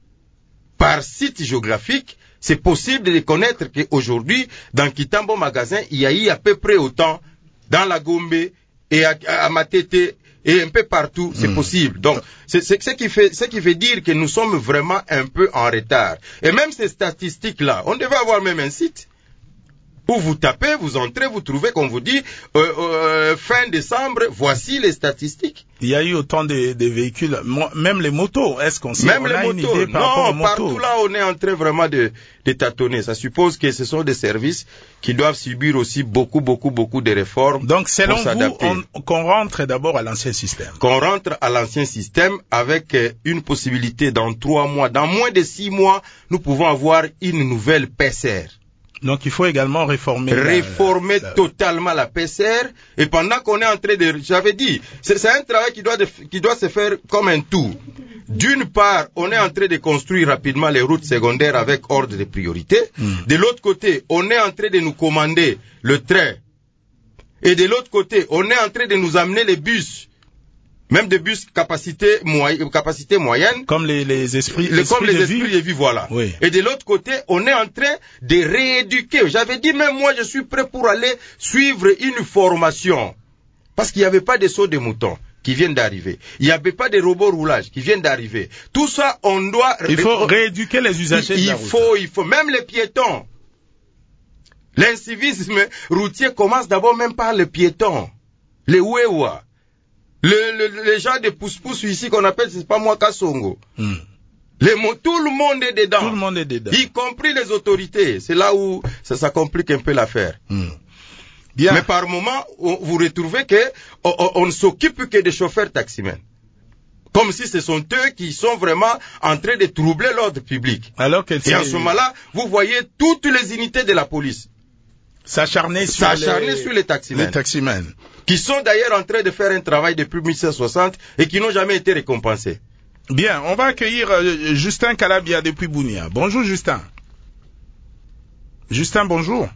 par site géographique, c'est possible de connaître qu'aujourd'hui, dans Kitambo Magasin, il y a eu à peu près autant, dans la Gombe et à, à Matete et un peu partout, c'est mmh. possible. Donc, c'est, c'est ce qui fait, ce qui veut dire que nous sommes vraiment un peu en retard. Et même ces statistiques-là, on devait avoir même un site où vous tapez, vous entrez, vous trouvez qu'on vous dit euh, euh, fin décembre, voici les statistiques. Il y a eu autant de, de véhicules, même les motos. Est-ce qu'on sait Même on les a motos. une idée par non, rapport aux motos? Partout là, on est en train vraiment de, de tâtonner. Ça suppose que ce sont des services qui doivent subir aussi beaucoup, beaucoup, beaucoup de réformes. Donc, selon vous, on, qu'on rentre d'abord à l'ancien système. Qu'on rentre à l'ancien système avec une possibilité dans trois mois, dans moins de six mois, nous pouvons avoir une nouvelle P C R. Donc il faut également réformer. Réformer la, la... totalement la P C R. Et pendant qu'on est en train de, j'avais dit, c'est, c'est un travail qui doit, de, qui doit se faire comme un tout. D'une part, on est en train de construire rapidement les routes secondaires avec ordre de priorité. Mm. De l'autre côté, on est en train de nous commander le train. Et de l'autre côté, on est en train de nous amener les bus. Même des bus capacité, moy- capacité moyenne. Comme les, les esprits, les, esprits comme les de esprits vie. de vie, voilà. Oui. Et de l'autre côté, on est en train de rééduquer. J'avais dit, même moi, je suis prêt pour aller suivre une formation. Parce qu'il n'y avait pas de sauts de moutons qui viennent d'arriver. Il n'y avait pas de robots roulage qui viennent d'arriver. Tout ça, on doit... Il faut rééduquer les usagers il, de la il route. faut, il faut, même les piétons. L'incivisme routier commence d'abord même par les piétons. Les ouéouas. le, le, les gens de pousse-pousse ici qu'on appelle, c'est pas moi Kassongo. Mm. Les mots, tout le monde est dedans. Tout le monde est dedans. Y compris les autorités. C'est là où ça, ça complique un peu l'affaire. Mm. Bien. Mais par moment, on, vous retrouvez que on, on, on ne s'occupe que des chauffeurs taximens. Comme si ce sont eux qui sont vraiment en train de troubler l'ordre public. Alors que Et en ce moment-là, vous voyez toutes les unités de la police s'acharner sur, les... sur les taximens. Les taximens. Qui sont d'ailleurs en train de faire un travail depuis mille neuf cent soixante et qui n'ont jamais été récompensés. Bien, on va accueillir euh, Justin Calabia depuis Bunia. Bonjour Justin. Justin, bonjour.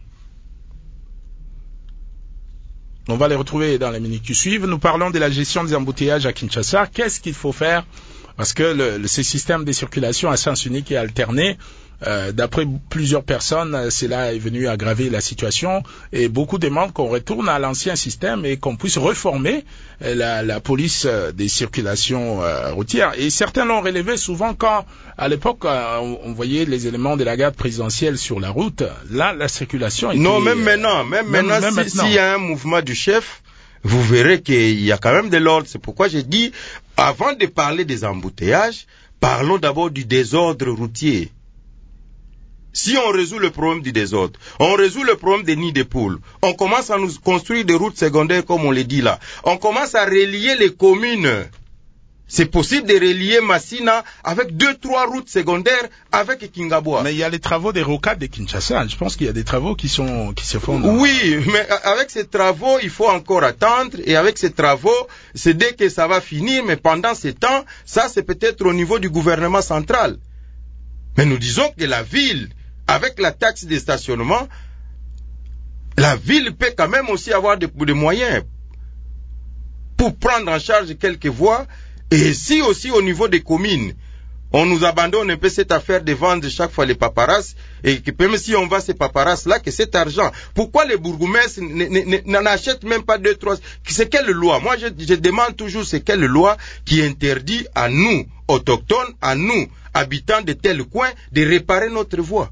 On va les retrouver dans les minutes qui suivent. Nous parlons de la gestion des embouteillages à Kinshasa. Qu'est-ce qu'il faut faire? Parce que le, le, ce système de circulation à sens unique et alterné, euh, d'après plusieurs personnes, cela est venu aggraver la situation et beaucoup demandent qu'on retourne à l'ancien système et qu'on puisse reformer la, la police des circulations euh, routières. Et certains l'ont relevé souvent quand, à l'époque, euh, on, on voyait les éléments de la garde présidentielle sur la route. Là, la circulation était... Non, même maintenant, même, même maintenant, même si, s'il y a un mouvement du chef, vous verrez qu'il y a quand même de l'ordre. C'est pourquoi j'ai dit, avant de parler des embouteillages, parlons d'abord du désordre routier. Si on résout le problème du désordre, on résout le problème des nids de poules, on commence à nous construire des routes secondaires comme on le dit là, on commence à relier les communes. C'est possible de relier Massina avec deux, trois routes secondaires avec Kingaboa. Mais il y a les travaux des rocades de Kinshasa. Je pense qu'il y a des travaux qui sont, qui se font. Dans... Oui, mais avec ces travaux, il faut encore attendre. Et avec ces travaux, c'est dès que ça va finir. Mais pendant ce temps, ça c'est peut-être au niveau du gouvernement central. Mais nous disons que la ville, avec la taxe de stationnement, la ville peut quand même aussi avoir des, des moyens pour prendre en charge quelques voies. Et si aussi au niveau des communes, on nous abandonne un peu cette affaire de vendre chaque fois les paparazzi, et que même si on vend ces paparazzi-là, que cet argent, pourquoi les bourgmestres n'en achètent même pas deux, trois, c'est quelle loi? Moi, je, je demande toujours, c'est quelle loi qui interdit à nous, autochtones, à nous, habitants de tel coin, de réparer notre voie?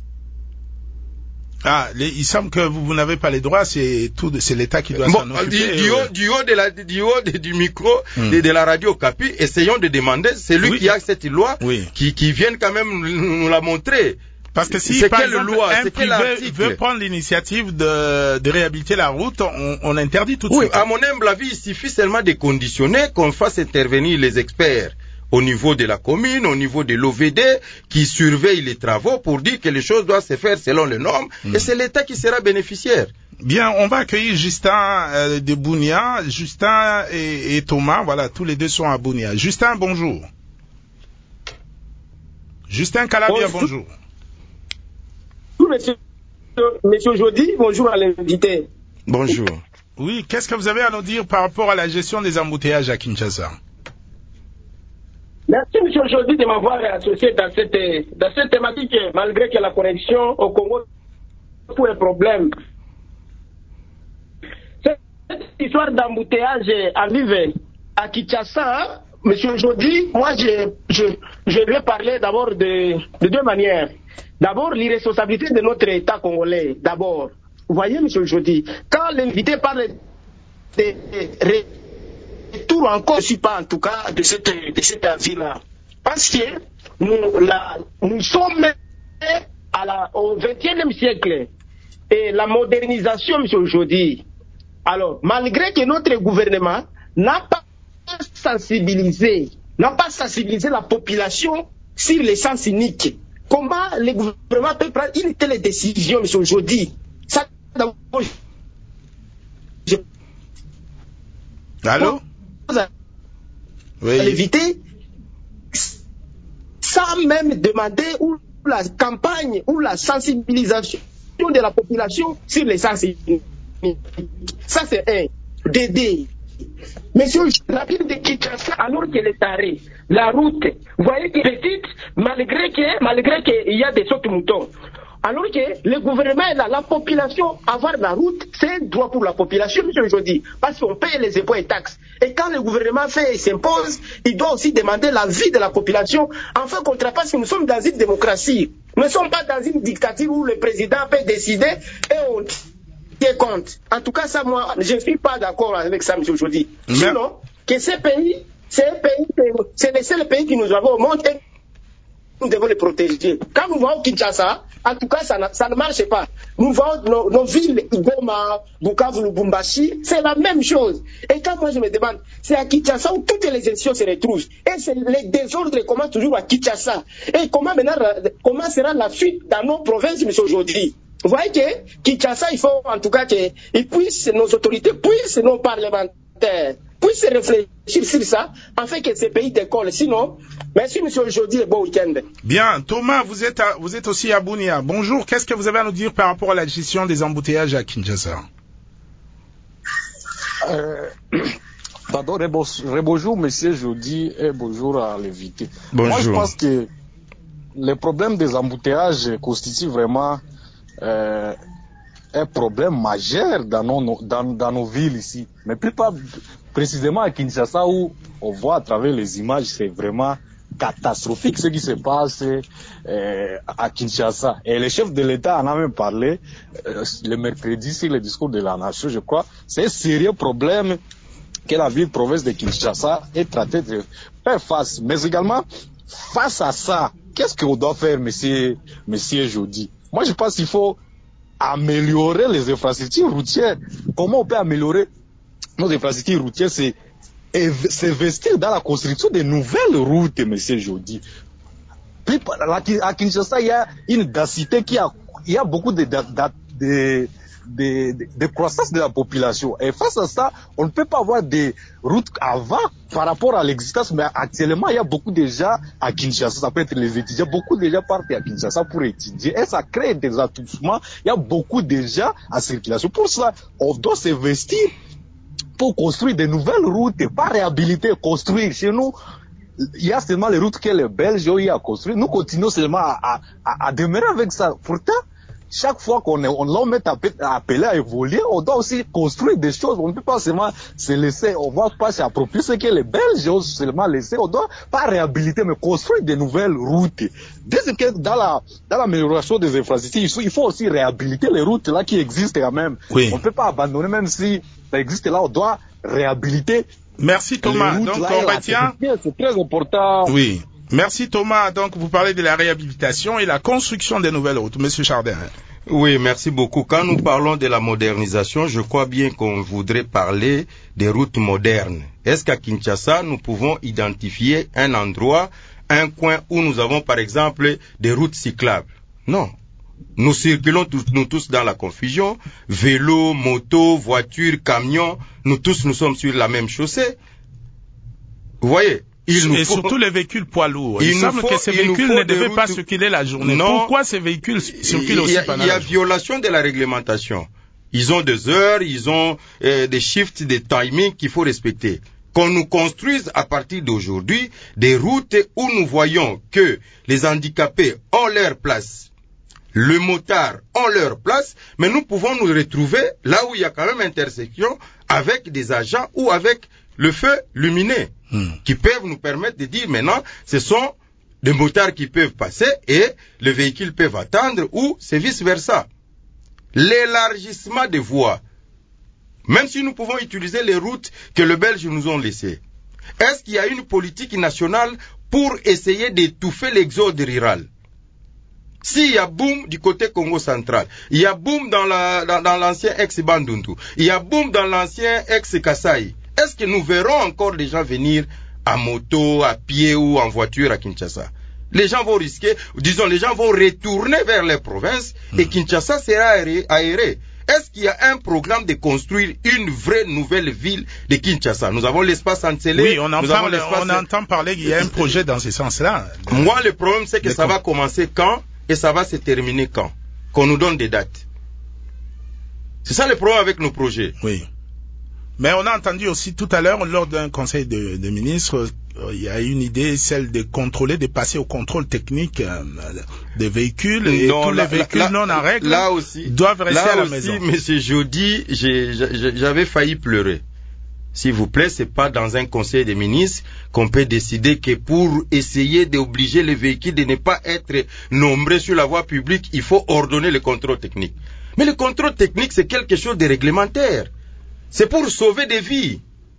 Ah, les, il semble que vous, vous n'avez pas les droits, c'est tout, c'est l'État qui doit bon, s'en occuper. Du, du, haut, du haut de la, du haut de, du micro hmm. de, de la radio Okapi, essayons de demander, c'est lui oui. qui a cette loi, oui. qui, qui vienne quand même nous la montrer. Parce que si, par exemple, loi, un privé veut prendre l'initiative de, de réhabiliter la route, on, on interdit tout de oui, suite. Oui, à mon humble avis, il suffit seulement de conditionner qu'on fasse intervenir les experts au niveau de la commune, au niveau de l'O V D, qui surveille les travaux pour dire que les choses doivent se faire selon les normes, mmh. et c'est l'État qui sera bénéficiaire. Bien, on va accueillir Justin euh, de Bunia. Justin et, et Thomas, voilà, tous les deux sont à Bunia. Justin, bonjour. Justin Calabia, bonjour. Bonjour, monsieur, monsieur Jody, bonjour à l'invité. Bonjour. Oui, qu'est-ce que vous avez à nous dire par rapport à la gestion des embouteillages à Kinshasa? Merci, monsieur, aujourd'hui, de m'avoir associé dans cette, dans cette thématique, malgré que la connexion au Congo pour un problème. Cette histoire d'embouteillage à vivre à Kinshasa, monsieur, aujourd'hui, moi, je, je, je vais parler d'abord de, de deux manières. D'abord, l'irresponsabilité de notre État congolais, d'abord. Vous voyez, monsieur, aujourd'hui, quand l'invité parle de, de tout encore, je ne suis pas en tout cas de cette, de cette avis-là. Parce que nous, la, nous sommes à la, au vingt et unième siècle et la modernisation, monsieur, aujourd'hui. Alors, malgré que notre gouvernement n'a pas sensibilisé, n'a pas sensibilisé la population sur les sens uniques, comment le gouvernement peut prendre une telle décision, monsieur, aujourd'hui? Ça, d'abord, je... Allô? Oui. L'éviter sans même demander ou la campagne ou la sensibilisation de la population sur les sens uniques. Ça c'est un. D'aider. Monsieur, la ville de Kinshasa, alors qu'elle est arrêtée, la route, vous voyez que petite, malgré que malgré qu'il y a des sautes moutons. Alors que le gouvernement est là, la population, avoir la route, c'est un droit pour la population, monsieur, aujourd'hui, parce qu'on paye les impôts et taxes. Et quand le gouvernement fait et s'impose, il doit aussi demander l'avis de la population, afin qu'on traite, parce que nous sommes dans une démocratie. Nous ne sommes pas dans une dictature où le président peut décider et on tient compte. En tout cas, ça, moi, je ne suis pas d'accord avec ça, monsieur, aujourd'hui. Sinon, que ces pays, c'est un pays, c'est le seul pays qui nous avons au monde et nous devons les protéger. Quand nous voyons Kinshasa, en tout cas, ça, ça ne marche pas. Nous voyons nos, nos villes, Goma, Bukavu, Lubumbashi, c'est la même chose. Et quand moi je me demande, c'est à Kinshasa où toutes les élections se retrouvent. Et c'est les désordres commencent toujours à Kinshasa. Et comment maintenant, comment sera la suite dans nos provinces, monsieur, aujourd'hui? Vous voyez que Kinshasa, il faut en tout cas qu'ils puissent, nos autorités puissent, nos parlementaires, puissent réfléchir sur ça, afin que ces pays décollent. Sinon, merci monsieur aujourd'hui et bon week-end. Bien, Thomas, vous êtes, à, vous êtes aussi à Bunia. Bonjour, qu'est-ce que vous avez à nous dire par rapport à la gestion des embouteillages à Kinshasa? euh, D'abord, bonjour monsieur Jody et bonjour à l'invité. Bonjour. Moi, je pense que le problème des embouteillages constitue vraiment euh, un problème majeur dans nos, dans, dans nos villes ici. Mais plus pas précisément à Kinshasa où on voit à travers les images, c'est vraiment catastrophique ce qui se passe euh, à Kinshasa. Et le chef de l'État en a même parlé euh, le mercredi sur le discours de la nation, je crois. C'est un sérieux problème que la ville-province de Kinshasa est traitée de faire face. Mais également, face à ça, qu'est-ce qu'on doit faire, monsieur, monsieur Jody? Moi, je pense qu'il faut améliorer les infrastructures routières. Comment on peut améliorer nos infrastructures routières? C'est s'investir dans la construction de nouvelles routes, monsieur Jody. À Kinshasa, il y a une densité qui a, il y a beaucoup de, de, de, de, de, de croissance de la population. Et face à ça, on ne peut pas avoir des routes avant par rapport à l'existence, mais actuellement, il y a beaucoup de gens à Kinshasa, ça peut être les étudiants, beaucoup de gens partent à Kinshasa pour étudier, et ça crée des attroupements, il y a beaucoup de gens en circulation. Pour cela, on doit s'investir pour construire de nouvelles routes, pas réhabiliter, construire. Chez nous, il y a seulement les routes que les Belges ont eu à construire. Nous continuons seulement à, à, à demeurer avec ça. Pourtant, chaque fois qu'on on l'homme est appelé à évoluer, on doit aussi construire des choses. On ne peut pas seulement se laisser, on ne va pas s'approprier ce que les Belges ont seulement laissé. On ne doit pas réhabiliter, mais construire de nouvelles routes. Dès que dans la, dans l'amélioration des infrastructures, il faut aussi réhabiliter les routes là qui existent quand même. Oui. On ne peut pas abandonner, même si ça existe là, on doit réhabiliter. Merci Thomas. Donc on retient. C'est très important. Oui. Merci Thomas. Donc vous parlez de la réhabilitation et la construction des nouvelles routes. Monsieur Chardin. Oui, merci beaucoup. Quand nous parlons de la modernisation, je crois bien qu'on voudrait parler des routes modernes. Est-ce qu'à Kinshasa, nous pouvons identifier un endroit, un coin où nous avons par exemple des routes cyclables? Non. Nous circulons tous, nous tous dans la confusion. Vélo, moto, voiture, camion, nous tous nous sommes sur la même chaussée. Vous voyez? Il et faut... surtout les véhicules poids lourds. Il, il semble faut, que ces véhicules ne devaient routes... pas circuler la journée. Non. Pourquoi ces véhicules circulent aussi pendant la journée? Il y a violation de la réglementation. Ils ont des heures, ils ont euh, des shifts, des timings qu'il faut respecter. Qu'on nous construise à partir d'aujourd'hui des routes où nous voyons que les handicapés ont leur place, le motard ont leur place, mais nous pouvons nous retrouver là où il y a quand même intersection avec des agents ou avec le feu lumineux. Hmm. Qui peuvent nous permettre de dire maintenant, ce sont des motards qui peuvent passer et les véhicules peuvent attendre ou c'est vice versa. L'élargissement des voies, même si nous pouvons utiliser les routes que les Belges nous ont laissées, est-ce qu'il y a une politique nationale pour essayer d'étouffer l'exode rural? S'il y a boom du côté Congo central, il y a boom dans, la, dans, dans l'ancien ex-Bandundu, il y a boom dans l'ancien ex-Kasaï, est-ce que nous verrons encore des gens venir à moto, à pied ou en voiture à Kinshasa? Les gens vont risquer, disons, les gens vont retourner vers les provinces et mmh. Kinshasa sera aéré. Est-ce qu'il y a un programme de construire une vraie nouvelle ville de Kinshasa? Nous avons l'espace Antsele. Oui, on, en parle, on entend parler qu'il y a un projet dans ce sens-là. Moi, le problème, c'est que ça va commencer quand et ça va se terminer quand? Qu'on nous donne des dates. C'est ça le problème avec nos projets. Oui. Mais on a entendu aussi tout à l'heure, lors d'un conseil de, de ministres, euh, il y a une idée, celle de contrôler, de passer au contrôle technique euh, des véhicules, et non, tous là, les véhicules là, non en règle là aussi, doivent rester là à la aussi, maison. Monsieur Jody, j'ai, j'ai, j'avais failli pleurer. S'il vous plaît, c'est pas dans un conseil des ministres qu'on peut décider que pour essayer d'obliger les véhicules de ne pas être nombreux sur la voie publique, il faut ordonner le contrôle technique. Mais le contrôle technique, c'est quelque chose de réglementaire. C'est pour sauver des vies.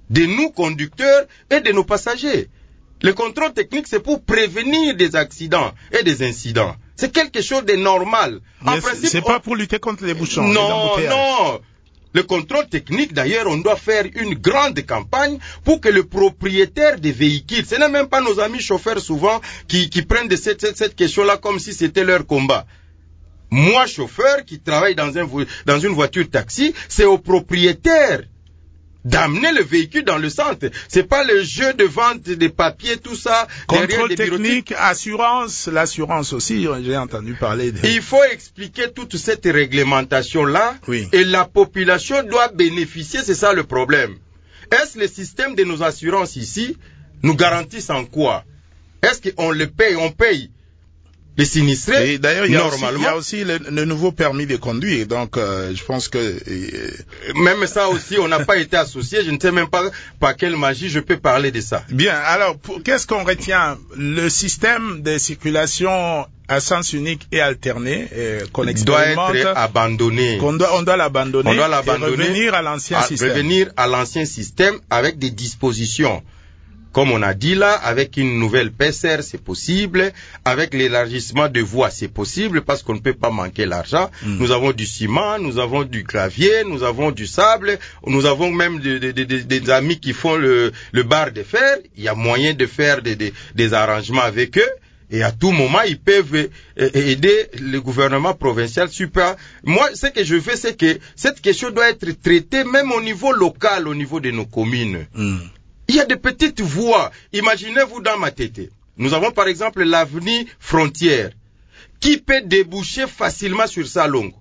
de nous conducteurs et de nos passagers. Le contrôle technique, c'est pour prévenir des accidents et des incidents. C'est quelque chose de normal. Mais en principe, c'est on... pas pour lutter contre les bouchons. Non, les non. Le contrôle technique, d'ailleurs, on doit faire une grande campagne pour que le propriétaire des véhicules, ce n'est même pas nos amis chauffeurs souvent qui, qui prennent de cette, cette, cette question-là comme si c'était leur combat. Moi, chauffeur qui travaille dans, un, dans une voiture taxi, c'est au propriétaire d'amener le véhicule dans le centre. C'est pas le jeu de vente des papiers, tout ça. Contrôle technique, assurance, l'assurance aussi, j'ai entendu parler de... Il faut expliquer toute cette réglementation-là. Oui. Et la population doit bénéficier, c'est ça le problème. Est-ce le système de nos assurances ici nous garantissent en quoi? Est-ce qu'on le paye, on paye les sinistrés, et d'ailleurs, il y a normalement. Aussi, il y a aussi le, le nouveau permis de conduire, donc euh, je pense que... Euh... Même ça aussi, on n'a pas été associé, je ne sais même pas par quelle magie je peux parler de ça. Bien, alors, pour, qu'est-ce qu'on retient? Le système de circulation à sens unique et alterné, euh, qu'on expérimente... doit être abandonné. Qu'on doit, on doit l'abandonner, on doit l'abandonner et revenir à l'ancien à, système. Revenir à l'ancien système avec des dispositions. Comme on a dit là, avec une nouvelle P S R, c'est possible. Avec l'élargissement de voies, c'est possible parce qu'on ne peut pas manquer l'argent. Mm. Nous avons du ciment, nous avons du gravier, nous avons du sable, nous avons même de, de, de, de, des amis qui font le, le bar de fer. Il y a moyen de faire des, des, des arrangements avec eux. Et à tout moment, ils peuvent aider le gouvernement provincial super. Moi, ce que je veux, c'est que cette question doit être traitée même au niveau local, au niveau de nos communes. Mm. Il y a des petites voies. Imaginez-vous dans Matete. Nous avons par exemple l'avenue Frontière qui peut déboucher facilement sur Salongo.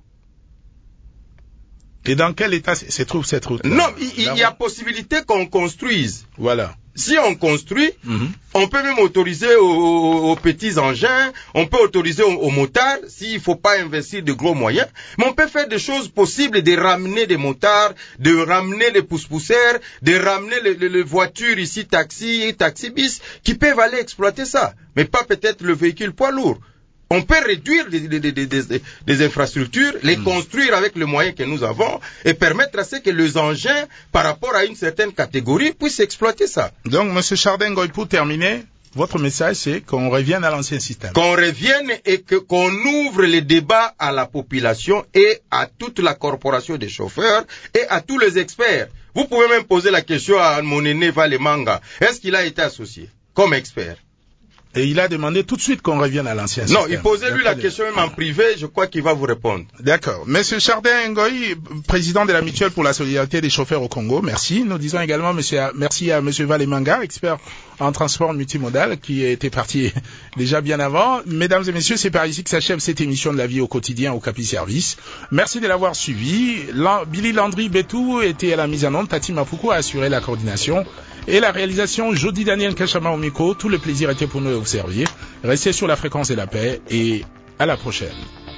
Et dans quel état se trouve cette route? Non, il, il y a possibilité qu'on construise. Voilà. Si on construit, mm-hmm. on peut même autoriser aux, aux petits engins, on peut autoriser aux, aux motards, s'il ne faut pas investir de gros moyens, mais on peut faire des choses possibles, de ramener des motards, de ramener les pousse-pousseurs, de ramener les, les, les voitures ici, taxi, taxi-bis, qui peuvent aller exploiter ça, mais pas peut-être le véhicule poids lourd. On peut réduire des, des, des, des, des, des infrastructures, les mmh. construire avec les moyens que nous avons et permettre à ce que les engins, par rapport à une certaine catégorie, puissent exploiter ça. Donc, M. Chardin-Goy, pour terminer, votre message, c'est qu'on revienne à l'ancien système. Qu'on revienne et que, qu'on ouvre les débats à la population et à toute la corporation des chauffeurs et à tous les experts. Vous pouvez même poser la question à mon aîné Valemanga. Est-ce qu'il a été associé comme expert? Et il a demandé tout de suite qu'on revienne à l'ancien système. Non, il posait lui la question même en privé, je crois qu'il va vous répondre. D'accord. Monsieur Chardin Ngoï, président de la Mutuelle pour la solidarité des chauffeurs au Congo, merci. Nous disons également monsieur, merci à monsieur Valemanga, expert en transport multimodal, qui était parti déjà bien avant. Mesdames et messieurs, c'est par ici que s'achève cette émission de la vie au quotidien au Capi Service. Merci de l'avoir suivi. Billy Landry Betou était à la mise en onde, Tati Mafuko a assuré la coordination. Et la réalisation, Jody Daniel Kachama au micro. Tout le plaisir était pour nous de vous servir. Restez sur la fréquence de la paix et à la prochaine.